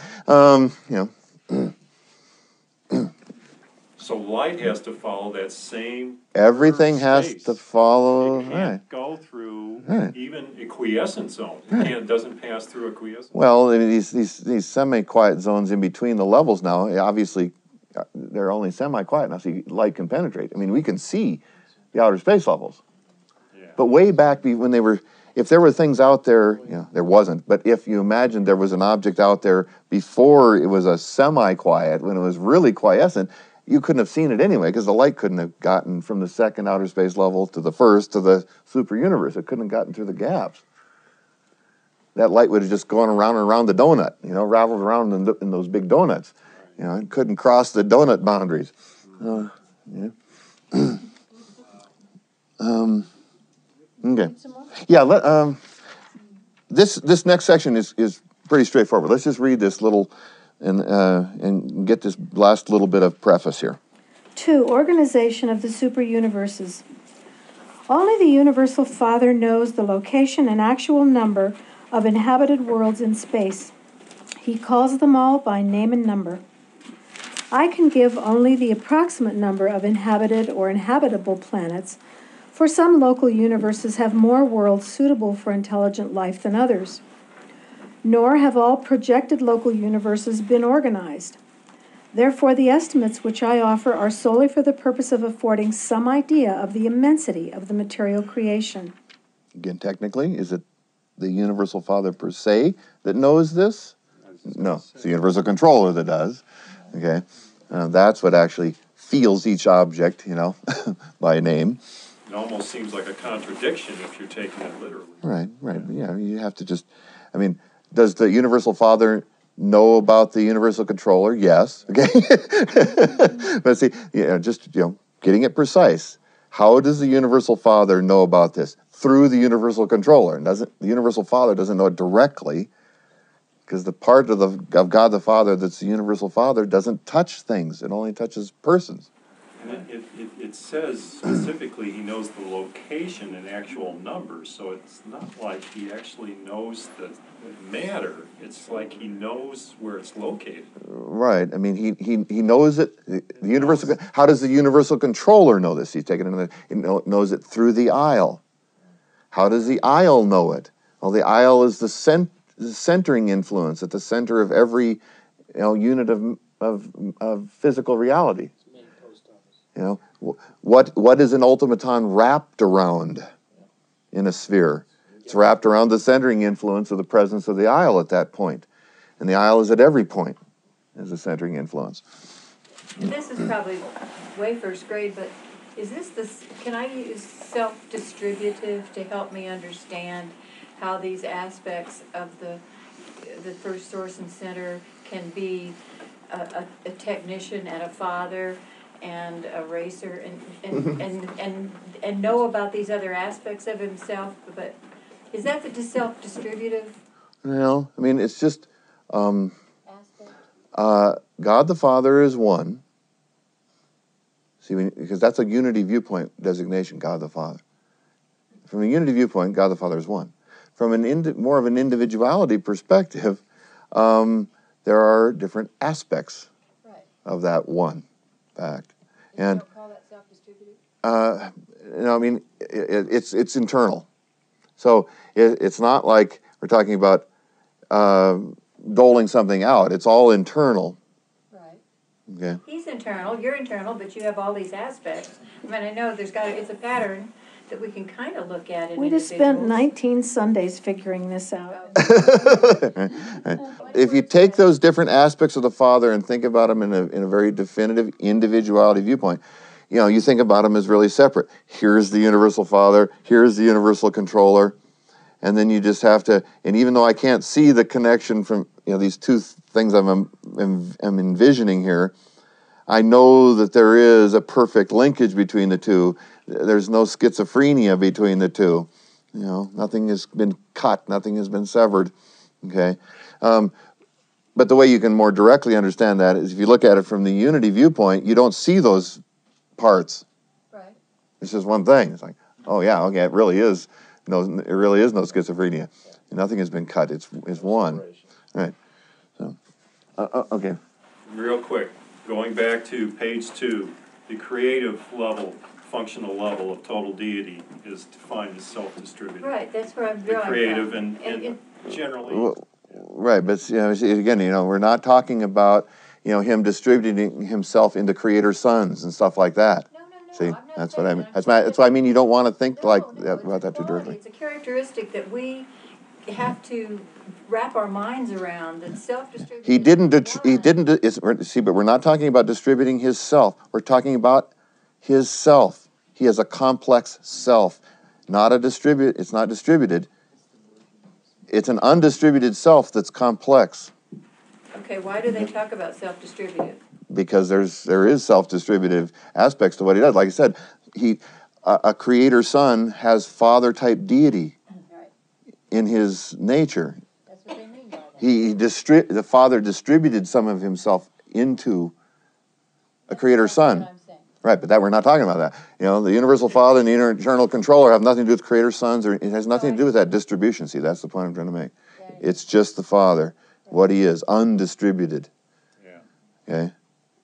So light has to follow that same. Everything has space. to follow. It can't Right. go through Right. even a quiescent zone. It doesn't pass through a quiescent. Well, I mean, these semi-quiet zones in between the levels now, obviously, they're only semi-quiet now, so light can penetrate. I mean, we can see the outer space levels. Yeah. But way back when if there were things out there, there wasn't. But if you imagined there was an object out there before it was a semi-quiet, when it was really quiescent, you couldn't have seen it anyway because the light couldn't have gotten from the second outer space level to the first to the super universe. It couldn't have gotten through the gaps. That light would have just gone around and around the donut, raveled around in those big donuts. It couldn't cross the donut boundaries. Okay. Yeah. This next section is pretty straightforward. Let's just read this little and get this last little bit of preface here. 2. Organization of the super universes. Only the Universal Father knows the location and actual number of inhabited worlds in space. He calls them all by name and number. I can give only the approximate number of inhabited or inhabitable planets, for some local universes have more worlds suitable for intelligent life than others. Nor have all projected local universes been organized. Therefore, the estimates which I offer are solely for the purpose of affording some idea of the immensity of the material creation. Again, technically, is it the Universal Father per se that knows this? No, it's the Universal Controller that does. Okay, that's what actually feels each object, by name. It almost seems like a contradiction if you're taking it literally. Right. Yeah, you have to just, does the Universal Father know about the Universal Controller? Yes. Okay. But see, getting it precise. How does the Universal Father know about this? Through the Universal Controller. And the Universal Father doesn't know it directly because the part of God the Father that's the universal Father doesn't touch things. It only touches persons. And it says specifically he knows the location in actual numbers, so it's not like he actually knows the matter. It's like he knows where it's located. Right. I mean, he knows it. The universal. How does the universal controller know this? He's taken it. He knows it through the aisle. How does the aisle know it? Well, the aisle is the centering influence at the center of every, unit of physical reality. What is an ultimaton wrapped around in a sphere? It's wrapped around the centering influence of the presence of the aisle at that point. And the aisle is at every point as a centering influence. And this is probably way first grade, but can I use self-distributive to help me understand how these aspects of the first source and center can be a technician and a father and a racer and know about these other aspects of himself, but is that the self-distributive? No, I mean, it's just God the Father is one. See, because that's a unity viewpoint designation, God the Father. From a unity viewpoint, God the Father is one. From more of an individuality perspective, there are different aspects of that one fact. And you don't call that self-distributive? I mean, it's internal. So it's not like we're talking about doling something out. It's all internal. Right. Okay. He's internal, you're internal, but you have all these aspects. I mean, I know it's a pattern that we can kind of look at in We just spent 19 Sundays figuring this out. If you take those different aspects of the Father and think about them in a very definitive individuality viewpoint, you think about them as really separate. Here's the universal Father, here's the universal controller, and then you just have to, and even though I can't see the connection from these two things I'm envisioning here, I know that there is a perfect linkage between the two. There's no schizophrenia between the two. Nothing has been cut, nothing has been severed. Okay, but the way you can more directly understand that is if you look at it from the unity viewpoint, you don't see those parts. Right. It's just one thing. It's like, oh yeah, okay, it really is no schizophrenia. Nothing has been cut. It's one. Right. So, okay. Real quick, going back to page 2, the creative level, functional level of total deity is defined as self-distributed. Right, that's where I'm The drawing creative from. and generally... Right, but again, we're not talking about him distributing himself into creator sons and stuff like that. No, See, I'm not that's saying what I mean. that. That's why I mean you don't want to think about it's that too a directly. It's a characteristic that we have to wrap our minds around. That self-distributed. He didn't. See, but we're not talking about distributing his self. We're talking about his self. He has a complex self, not a distribute. It's not distributed. It's an undistributed self that's complex. Okay, why do they talk about self-distributed? Because there is self-distributive aspects to what he does. Like I said, a creator son has father-type deity in his nature. That's what they mean by that. The father distributed some of himself into a creator son. Right, but we're not talking about that. The universal Father and the eternal controller have nothing to do with creator sons, or it has nothing to do with that distribution. See, that's the point I'm trying to make. It's just the Father, what he is, undistributed. Okay?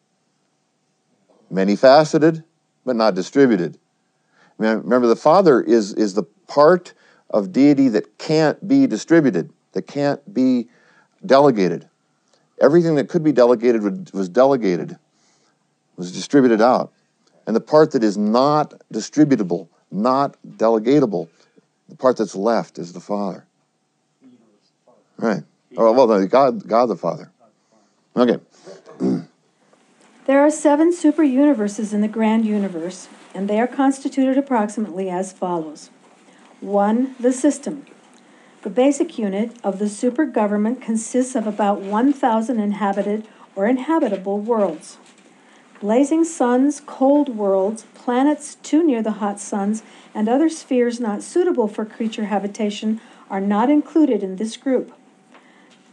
Many-faceted, but not distributed. Remember, the Father is the part of deity that can't be distributed, that can't be delegated. Everything that could be delegated was delegated, was distributed out. And the part that is not distributable, not delegatable, the part that's left is the Father. Right. Oh, well, no, God the Father. Okay. There are 7 super universes in the grand universe, and they are constituted approximately as follows. 1. The system. The basic unit of the super government consists of about 1,000 inhabited or inhabitable worlds. Blazing suns, cold worlds, planets too near the hot suns, and other spheres not suitable for creature habitation are not included in this group.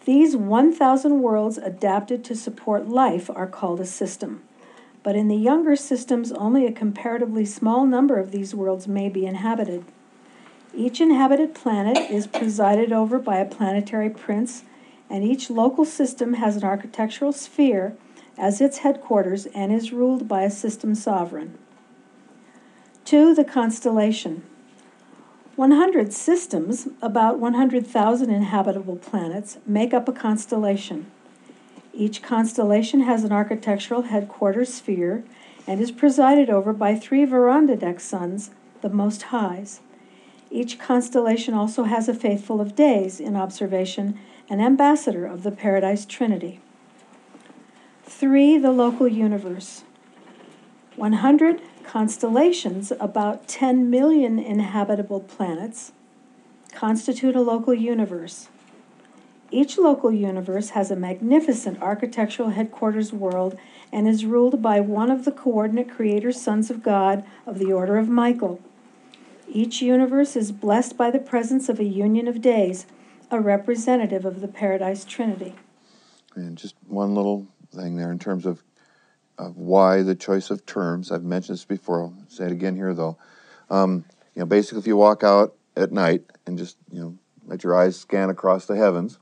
These 1,000 worlds adapted to support life are called a system. But in the younger systems, only a comparatively small number of these worlds may be inhabited. Each inhabited planet is presided over by a planetary prince, and each local system has an architectural sphere as its headquarters and is ruled by a system sovereign. 2. The constellation. 100 systems, about 100,000 inhabitable planets, make up a constellation. Each constellation has an architectural headquarters sphere and is presided over by 3 Verandadek suns, the Most Highs. Each constellation also has a faithful of days in observation, an ambassador of the Paradise Trinity. 3. The local universe. 100 constellations, about 10 million inhabitable planets, constitute a local universe. Each local universe has a magnificent architectural headquarters world and is ruled by one of the coordinate creator sons of God of the order of Michael. Each universe is blessed by the presence of a union of days, a representative of the Paradise Trinity. And just one little thing there in terms of why the choice of terms. I've mentioned this before. I'll say it again here, though. Basically, if you walk out at night and just let your eyes scan across the heavens,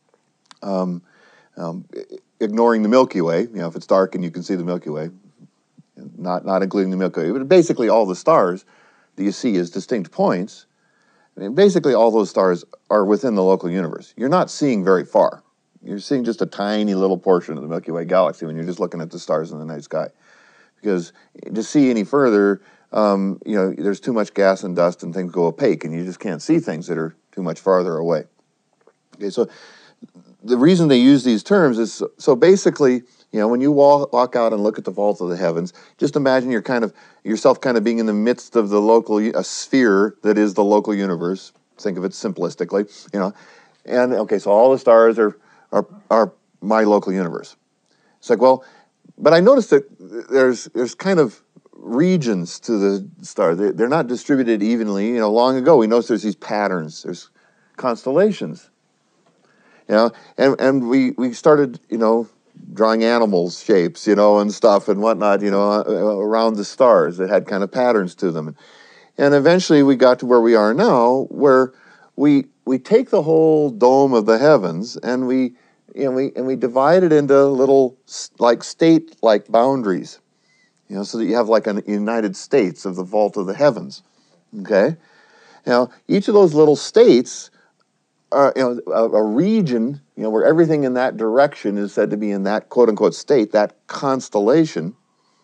ignoring the Milky Way. If it's dark and you can see the Milky Way, not including the Milky Way, but basically all the stars that you see as distinct points. Basically, all those stars are within the local universe. You're not seeing very far. You're seeing just a tiny little portion of the Milky Way galaxy when you're just looking at the stars in the night sky. Because to see any further, there's too much gas and dust and things go opaque, and you just can't see things that are too much farther away. Okay, so the reason they use these terms is so basically, when you walk out and look at the vault of the heavens, just imagine yourself being in the midst of the local a sphere that is the local universe. Think of it simplistically, And okay, so all the stars are my local universe. It's like, well, but I noticed that there's kind of regions to the star. They're not distributed evenly. Long ago we noticed there's these patterns. There's constellations. And we started, drawing animals' shapes, and stuff and whatnot, around the stars that had kind of patterns to them. And eventually we got to where we are now, where we take the whole dome of the heavens and we divide it into little state-like boundaries, so that you have like a United States of the vault of the heavens. Okay, each of those little states are a region, where everything in that direction is said to be in that quote-unquote state, that constellation.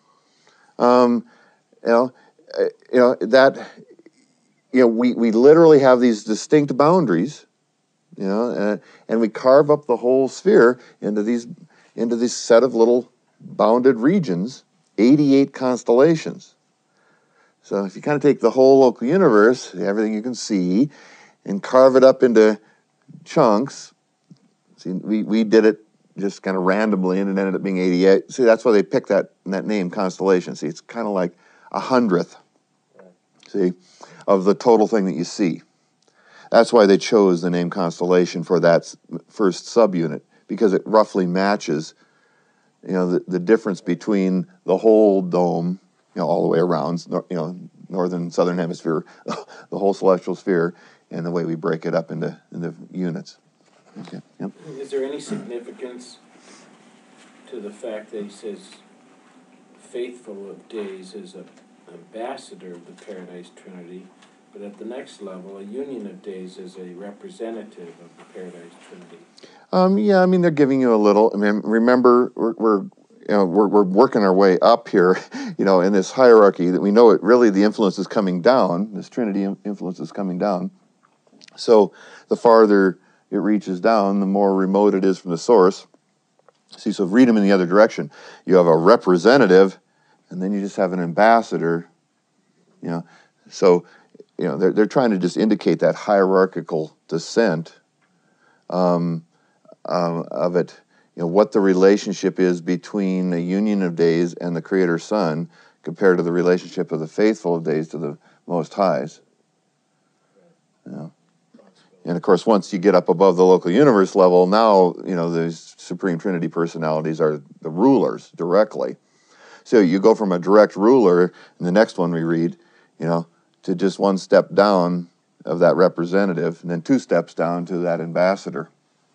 We literally have these distinct boundaries, and we carve up the whole sphere into this set of little bounded regions, 88 constellations. So if you kind of take the whole local universe, everything you can see, and carve it up into chunks. See, we did it just kind of randomly, and it ended up being 88. See, that's why they picked that name, constellation. See, it's kind of like 100th, see, of the total thing that you see. That's why they chose the name constellation for that first subunit, because it roughly matches, the difference between the whole dome, all the way around, northern, southern hemisphere, the whole celestial sphere, and the way we break it up into units. Okay. Yep. Is there any significance to the fact that he says faithful of days is an ambassador of the Paradise Trinity, but at the next level, a union of days is a representative of the Paradise Trinity? They're giving you a little. Remember, we're working our way up here, in this hierarchy that we know the influence is coming down. This Trinity influence is coming down. So the farther it reaches down, the more remote it is from the source. See, so read them in the other direction. You have a representative, and then you just have an ambassador. So they're trying to just indicate that hierarchical descent of it. What the relationship is between a union of days and the Creator Son compared to the relationship of the faithful of days to the Most Highs. And of course, once you get up above the local universe level, now, these Supreme Trinity personalities are the rulers directly. So you go from a direct ruler, in the next one we read, to just one step down of that representative, and then 2 steps down to that ambassador.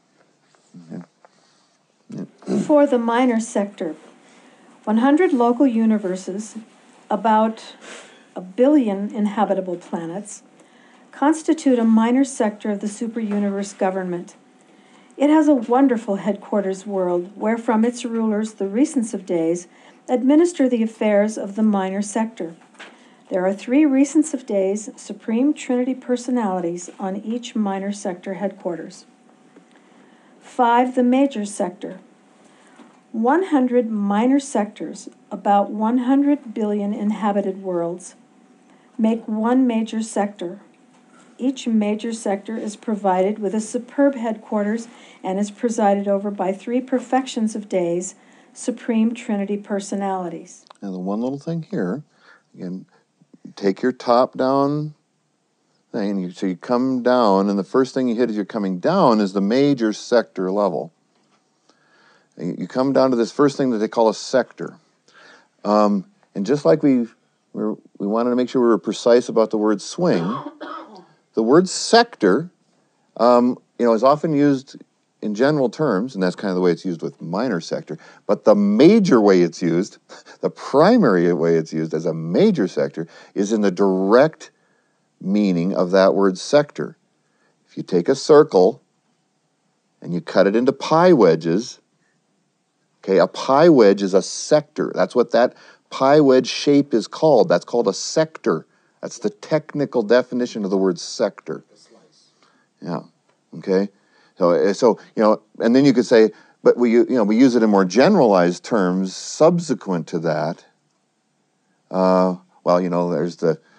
For the minor sector, 100 local universes, about 1 billion inhabitable planets, constitute a minor sector of the super-universe government. It has a wonderful headquarters world, where from its rulers, the recents of days, administer the affairs of the minor sector. There are 3 recents of days, Supreme Trinity personalities on each minor sector headquarters. 5, the major sector. 100 minor sectors, about 100 billion inhabited worlds, make one major sector. Each major sector is provided with a superb headquarters and is presided over by 3 perfections of days, Supreme Trinity personalities. Now, the one little thing here, again, take your top-down thing, so you come down, and the first thing you hit as you're coming down is the major sector level. And you come down to this first thing that they call a sector. And just like we wanted to make sure we were precise about the word swing, the word sector, is often used in general terms, and that's kind of the way it's used with minor sector, but the major way it's used, the primary way it's used as a major sector, is in the direct meaning of that word sector. If you take a circle and you cut it into pi wedges, okay, a pi wedge is a sector. That's what that pi wedge shape is called. That's called a sector. That's the technical definition of the word sector. Yeah, okay? So and then you could say, but we use it in more generalized terms subsequent to that. There's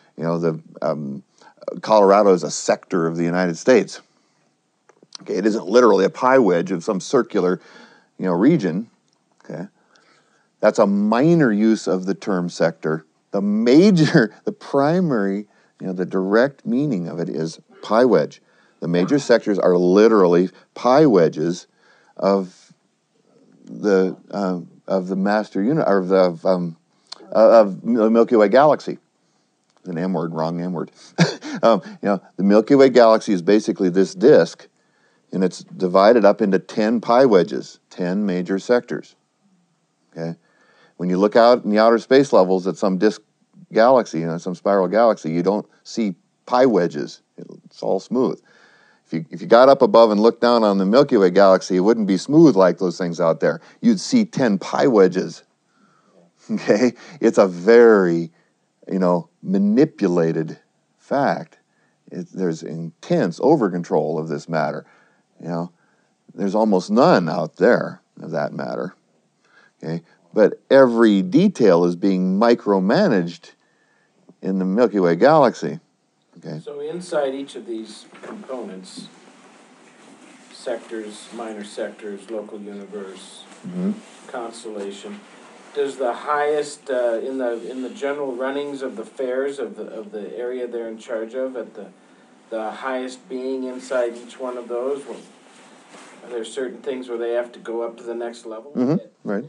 Colorado is a sector of the United States. Okay, it isn't literally a pi wedge of some circular, region. Okay, that's a minor use of the term sector. The primary, the direct meaning of it is pi wedge. The major sectors are literally pi wedges of the master unit of the Milky Way galaxy. An M word, wrong M word. The Milky Way galaxy is basically this disk, and it's divided up into 10 pi wedges, 10 major sectors. Okay, when you look out in the outer space levels at some disk galaxy, some spiral galaxy, you don't see pi wedges. It's all smooth. If you got up above and looked down on the Milky Way galaxy, it wouldn't be smooth like those things out there. You'd see 10 pi wedges. Okay, it's a very, manipulated fact. There's intense over-control of this matter. There's almost none out there of that matter. Okay, but every detail is being micromanaged in the Milky Way galaxy. Okay. So inside each of these components, sectors, minor sectors, local universe, constellation, does the highest in the general runnings of the fairs of the area they're in charge of, at the highest being inside each one of those? Are there certain things where they have to go up to the next level? Right.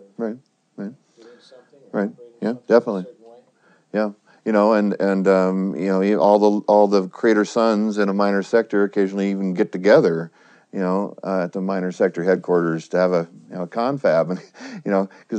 Yeah, definitely. Yeah. All the crater suns in a minor sector occasionally even get together, at the minor sector headquarters to have a confab, and because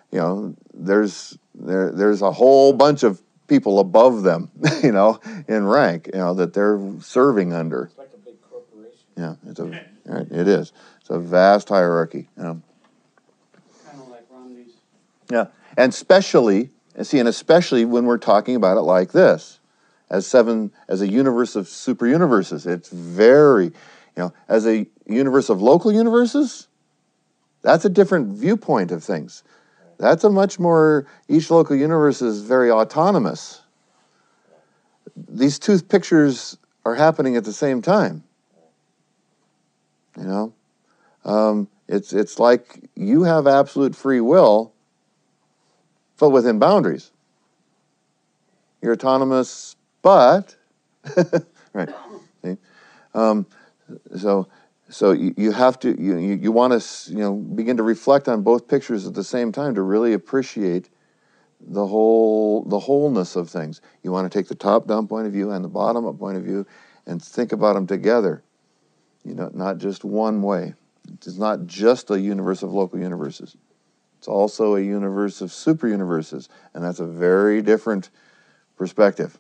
there's a whole bunch of people above them, in rank, that they're serving under. It's like a big corporation. Yeah, it is. It's a vast hierarchy. Kind of like Romney's. Yeah, and especially when we're talking about it like this, as a universe of super universes, it's very, as a universe of local universes, that's a different viewpoint of things. That's a much more, each local universe is very autonomous. These 2 pictures are happening at the same time. It's like you have absolute free will, but within boundaries. You're autonomous, but right. See? So you have to you want to begin to reflect on both pictures at the same time to really appreciate the wholeness of things. You want to take the top-down point of view and the bottom-up point of view and think about them together. Not just one way. It's not just a universe of local universes. It's also a universe of super universes, and that's a very different perspective.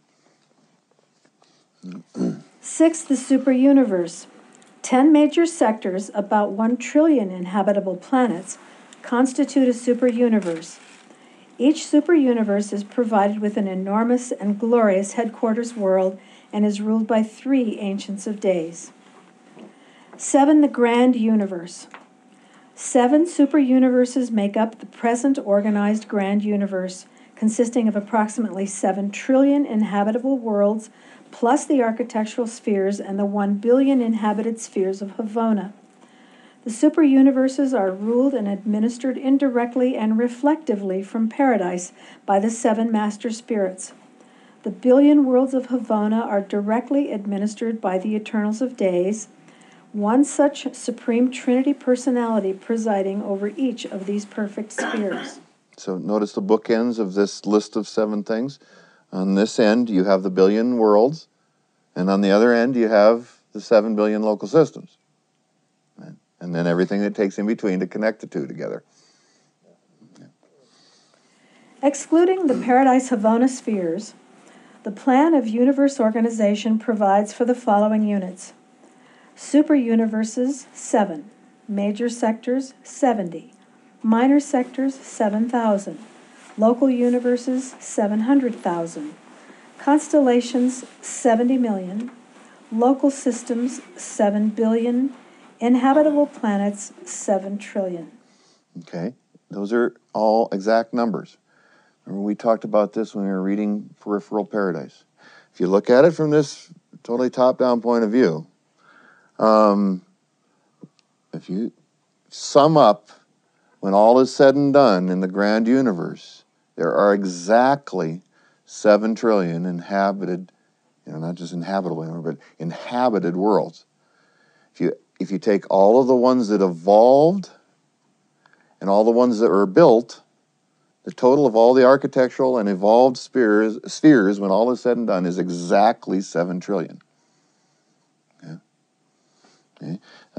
6, the super universe. 10 major sectors, about 1 trillion inhabitable planets, constitute a super universe. Each super universe is provided with an enormous and glorious headquarters world and is ruled by 3 ancients of days. 7, the grand universe. 7 super universes make up the present organized grand universe, consisting of approximately 7 trillion inhabitable worlds, plus the architectural spheres and the 1 billion inhabited spheres of Havona. The super universes are ruled and administered indirectly and reflectively from paradise by the 7 master spirits. The billion worlds of Havona are directly administered by the Eternals of Days, one such supreme Trinity personality presiding over each of these perfect spheres. So notice the bookends of this list of 7 things. On this end, you have the billion worlds, and on the other end, you have the 7 billion local systems. And then everything that takes in between to connect the two together. Excluding the Paradise Havona spheres, the plan of universe organization provides for the following units. Super universes, 7. Major sectors, 70. Minor sectors, 7,000. Local universes, 700,000. Constellations, 70 million. Local systems, 7 billion. Inhabitable planets, 7 trillion. Okay, those are all exact numbers. Remember, we talked about this when we were reading Peripheral Paradise. If you look at it from this totally top-down point of view, if you sum up, when all is said and done in the grand universe, there are exactly 7 trillion inhabited, not just inhabitable, but inhabited worlds. If you take all of the ones that evolved and all the ones that were built, the total of all the architectural and evolved spheres, when all is said and done, is exactly 7 trillion. Okay.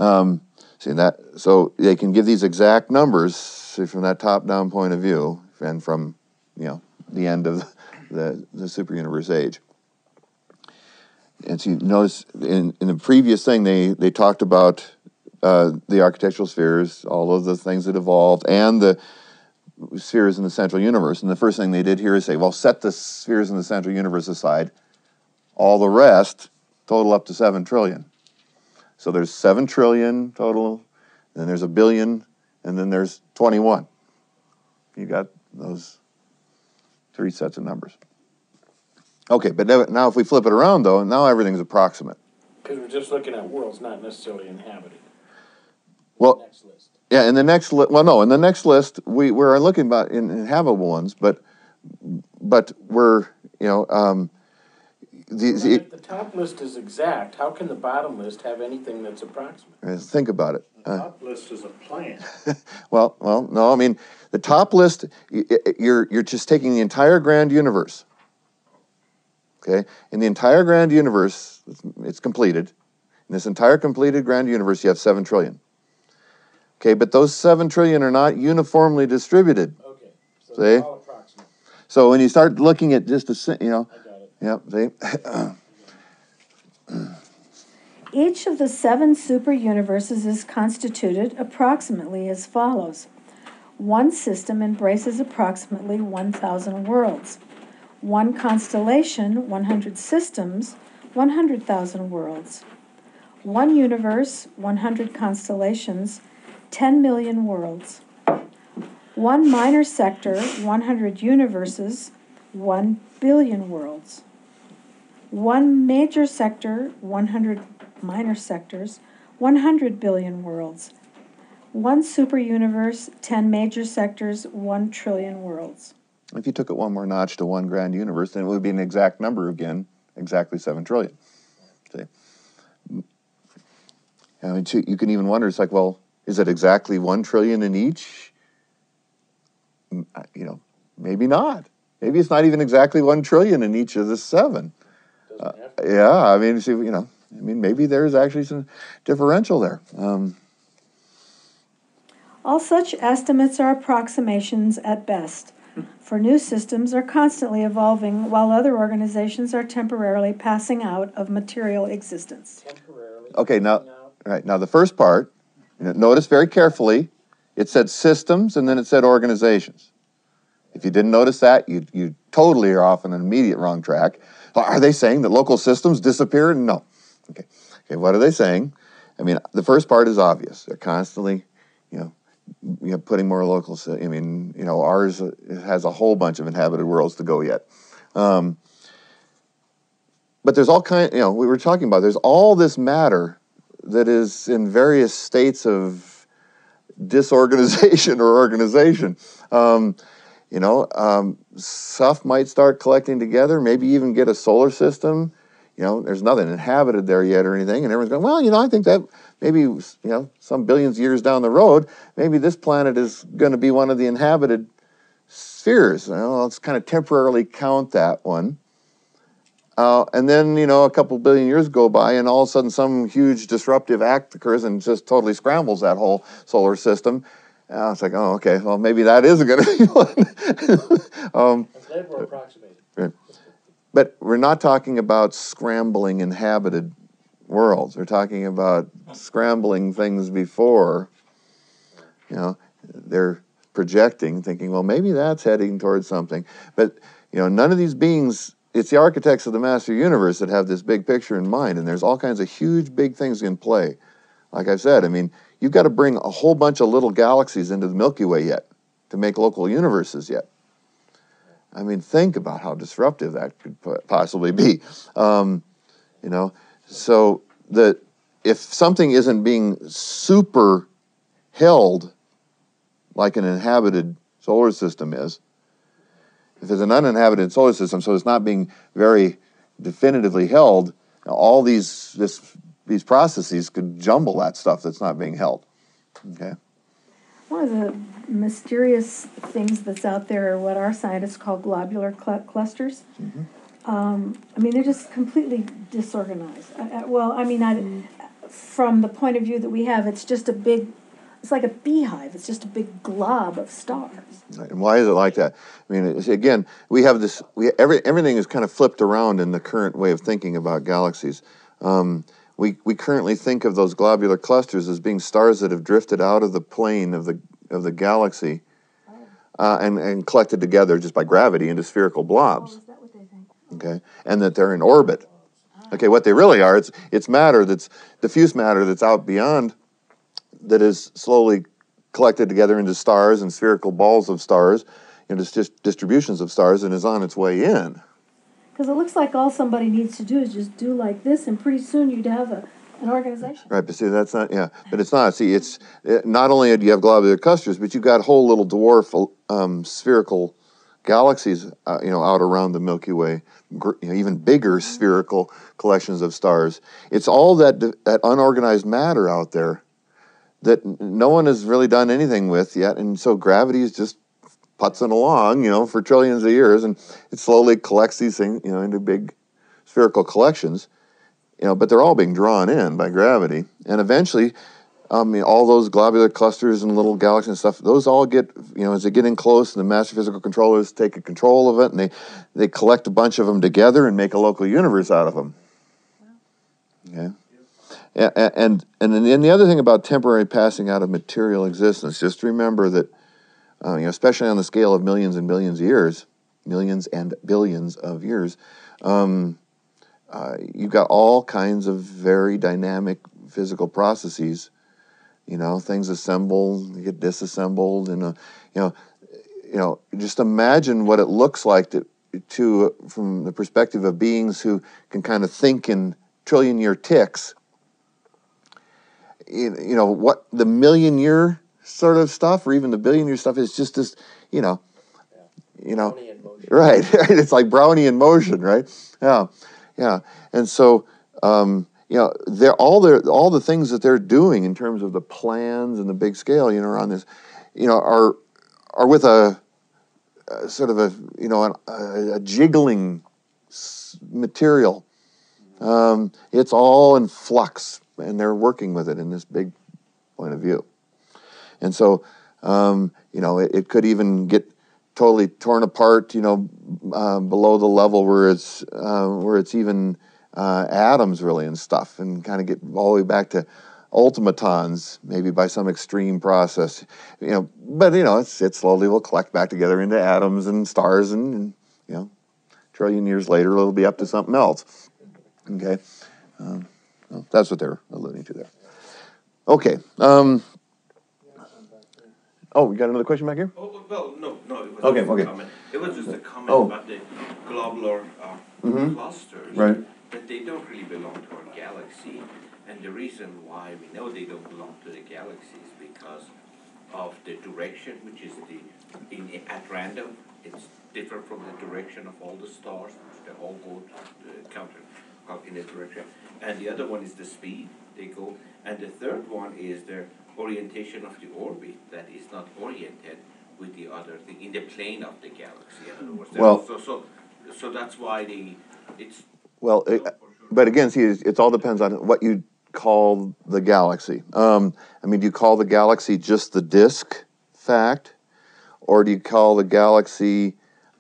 So they can give these exact numbers from that top-down point of view and from the end of the super universe age. And so you notice in the previous thing they talked about the architectural spheres, all of the things that evolved, and the spheres in the central universe. And the first thing they did here is say, well, set the spheres in the central universe aside. All the rest total up to 7 trillion. So there's 7 trillion total, then there's a billion, and then there's 21. You got those 3 sets of numbers. Okay, but now if we flip it around, though, now everything's approximate. Because we're just looking at worlds, not necessarily inhabited. Well, Next list. yeah, in the next in the next list we're looking about in inhabitable ones, but we're If the top list is exact, how can the bottom list have anything that's approximate? think about it. The top list is a plan. Well, no, I mean the top list. You're just taking the entire grand universe. Okay, in the entire grand universe, it's completed. In this entire completed grand universe, you have 7 trillion. Okay, but those 7 trillion are not uniformly distributed. Okay, so See? they're all approximate. So when you start looking at just I got it. Yep, see? Each of the 7 super universes is constituted approximately as follows. One system embraces approximately 1,000 worlds. One constellation, 100 systems, 100,000 worlds. One universe, 100 constellations, 10 million worlds. One minor sector, 100 universes, 1 billion worlds. One major sector, 100 minor sectors, 100 billion worlds. One super universe, 10 major sectors, 1 trillion worlds. If you took it one more notch to one grand universe, then it would be an exact number again, exactly 7 trillion. See? I mean, you can even wonder, it's like, well, is it exactly 1 trillion in each? You know, maybe not. Maybe it's not even exactly 1 trillion in each of the 7. Yeah, I mean, see, you know, I mean, maybe there's actually some differential there. All such estimates are approximations at best, for new systems are constantly evolving while other organizations are temporarily passing out of material existence. Okay, now the first part, notice very carefully, it said systems and then it said organizations. If you didn't notice that, you totally are off on an immediate wrong track. Are they saying that local systems disappeared? No. Okay, what are they saying? I mean, the first part is obvious. They're constantly, putting more local. I mean, ours has a whole bunch of inhabited worlds to go yet. But there's all kind. We were talking about. There's all this matter that is in various states of disorganization or organization. Stuff might start collecting together. Maybe even get a solar system. There's nothing inhabited there yet or anything, and everyone's going, well, I think that maybe, some billions of years down the road, maybe this planet is going to be one of the inhabited spheres. Let's kind of temporarily count that one. And then, a couple billion years go by, and all of a sudden some huge disruptive act occurs and just totally scrambles that whole solar system. It's like, oh, okay, well, maybe that isn't going to be one. I'm glad we're approximating. Right. But we're not talking about scrambling inhabited worlds. We're talking about scrambling things before. They're projecting, thinking, well, maybe that's heading towards something. But, none of these beings, it's the architects of the master universe that have this big picture in mind, and there's all kinds of huge, big things in play. Like I've said, I mean, you've got to bring a whole bunch of little galaxies into the Milky Way yet to make local universes yet. I mean, think about how disruptive that could possibly be. So that if something isn't being super held like an inhabited solar system is, if it's an uninhabited solar system, so it's not being very definitively held, all these processes could jumble that stuff that's not being held. Okay. One of the mysterious things that's out there are what our scientists call globular clusters. Mm-hmm. I mean, they're just completely disorganized. From the point of view that we have, it's just it's like a beehive. It's just a big glob of stars. Right. And why is it like that? I mean, again, we have this. Everything is kind of flipped around in the current way of thinking about galaxies. We currently think of those globular clusters as being stars that have drifted out of the plane of the galaxy and collected together just by gravity into spherical blobs. Oh, is that what they think? Okay, and that they're in orbit. Okay, what they really are, it's matter that's diffuse matter that's out beyond, that is slowly collected together into stars and spherical balls of stars, just distributions of stars, and is on its way in. Because it looks like all somebody needs to do is just do like this, and pretty soon you'd have an organization. Right, but see, that's not, but it's not. See, not only do you have globular clusters, but you've got whole little dwarf spherical galaxies, out around the Milky Way, even bigger spherical collections of stars. It's all that unorganized matter out there that no one has really done anything with yet, and so gravity is just putzing along, for trillions of years, and it slowly collects these things, into big spherical collections, but they're all being drawn in by gravity, and eventually, all those globular clusters and little galaxies and stuff, those all get, as they get in close, and the master physical controllers take control of it, and they collect a bunch of them together and make a local universe out of them. Okay. And then the other thing about temporary passing out of material existence, just remember that, especially on the scale of millions and billions of years, you've got all kinds of very dynamic physical processes. Things assemble, they get disassembled, and just imagine what it looks like to from the perspective of beings who can kind of think in trillion-year ticks. What the million-year sort of stuff, or even the billion-year stuff, is just this, Brownian motion. Right. It's like Brownian motion, right? Yeah. And so, you know, they're all the things that they're doing in terms of the plans and the big scale, you know, on this, you know, are with a sort of a, you know, a jiggling material. It's all in flux, and they're working with it in this big point of view. And so, you know, it could even get totally torn apart, you know, below the level where it's even atoms really and stuff, and kind of get all the way back to ultimatons, maybe by some extreme process, you know. But you know, it slowly will collect back together into atoms and stars, and you know, trillion years later, it'll be up to something else. Okay, well, that's what they're alluding to there. Okay. Oh, we got another question back here? Oh, well, no, it was Okay, just a okay. comment. It was just a comment Oh. about the globular Mhm. clusters. Right. That they don't really belong to our galaxy. And the reason why we know they don't belong to the galaxy is because of the direction, which is at random. It's different from the direction of all the stars, which they all go in a direction. And the other one is the speed they go. And the third one is the orientation of the orbit that is not oriented with the other thing in the plane of the galaxy. In other words, Well, so that's why it's. well, but again, see, it all depends on what you call the galaxy. I mean, do you call the galaxy just the disk fact, or do you call the galaxy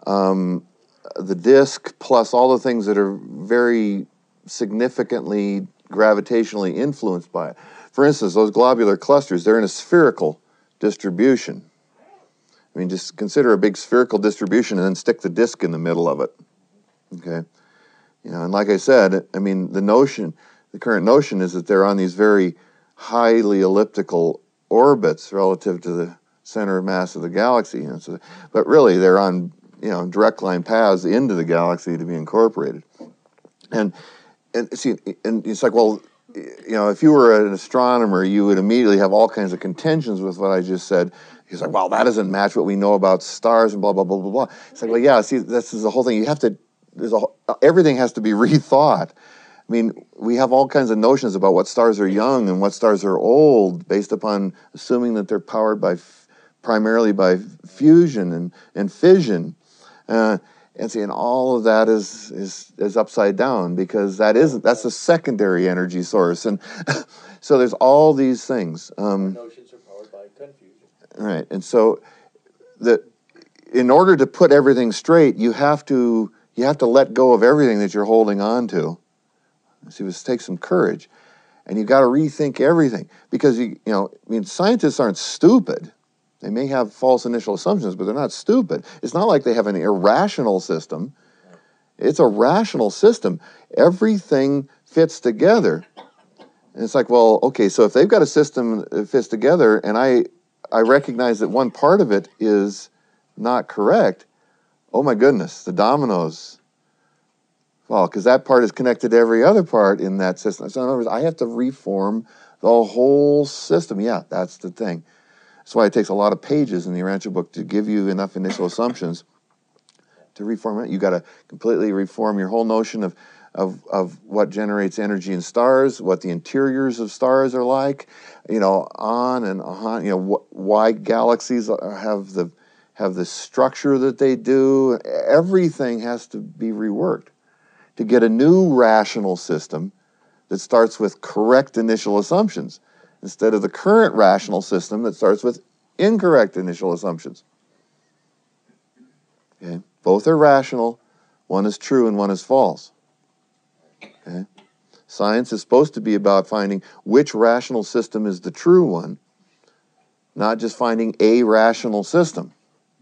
the disk plus all the things that are very significantly gravitationally influenced by it? For instance, those globular clusters, they're in a spherical distribution. I mean, just consider a big spherical distribution and then stick the disk in the middle of it. Okay? You know, and like I said, I mean, the current notion is that they're on these very highly elliptical orbits relative to the center of mass of the galaxy. You know, so, but really, they're on, you know, direct line paths into the galaxy to be incorporated. And see, and it's like, well, you know, if you were an astronomer, you would immediately have all kinds of contentions with what I just said. He's like, well, that doesn't match what we know about stars and blah, blah, blah, blah, blah. It's like, well, yeah, see, this is the whole thing. You have to, everything has to be rethought. I mean, we have all kinds of notions about what stars are young and what stars are old based upon assuming that they're powered primarily by fusion and fission. And see, and all of that is upside down, because that's a secondary energy source, and so there's all these things. Notions are powered by confusion. Right, and so in order to put everything straight, you have to let go of everything that you're holding on to. See, it takes some courage, and you got to rethink everything, because I mean, scientists aren't stupid. They may have false initial assumptions, but they're not stupid. It's not like they have an irrational system. It's a rational system. Everything fits together. And it's like, well, okay, so if they've got a system that fits together, and I recognize that one part of it is not correct, oh my goodness, the dominoes fall, because that part is connected to every other part in that system. So in other words, I have to reform the whole system. Yeah, that's the thing. That's why it takes a lot of pages in the Urantia book to give you enough initial assumptions to reform it. You got to completely reform your whole notion of what generates energy in stars, what the interiors of stars are like, you know, on and on. You know, why galaxies have the structure that they do. Everything has to be reworked to get a new rational system that starts with correct initial assumptions, instead of the current rational system that starts with incorrect initial assumptions. Okay? Both are rational. One is true and one is false. Okay? Science is supposed to be about finding which rational system is the true one, not just finding a rational system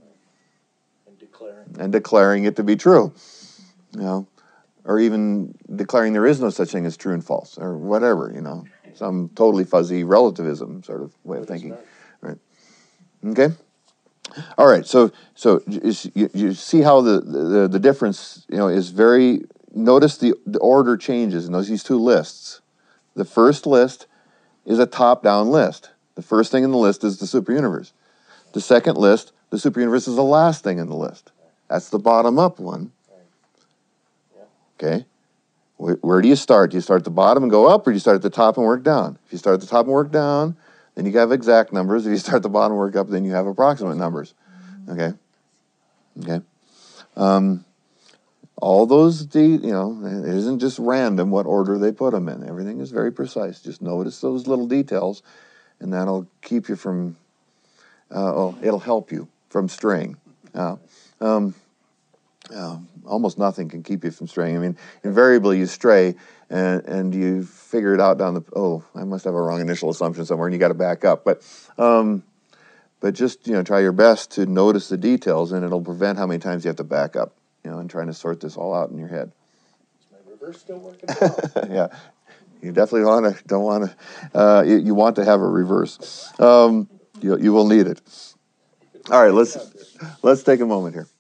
and declaring it to be true. You know, or even declaring there is no such thing as true and false, or whatever, you know. Some totally fuzzy relativism sort of way of thinking, right? Okay, all right. So you see how the difference, you know, is very. Notice the order changes in these two lists. The first list is a top-down list. The first thing in the list is the superuniverse. The second list, the superuniverse, is the last thing in the list. That's the bottom-up one. Okay, Where do you start? Do you start at the bottom and go up, or do you start at the top and work down? If you start at the top and work down, then you have exact numbers. If you start at the bottom and work up, then you have approximate numbers. Okay? Okay? All those, it isn't just random what order they put them in. Everything is very precise. Just notice those little details, and that'll keep you from, it'll help you from straying. Almost nothing can keep you from straying. I mean, invariably you stray, and you figure it out I must have a wrong initial assumption somewhere, and you got to back up. But just, try your best to notice the details, and it'll prevent how many times you have to back up, and trying to sort this all out in your head. Is my reverse still working well? Yeah, you definitely you want to have a reverse. You will need it. All right, let's take a moment here.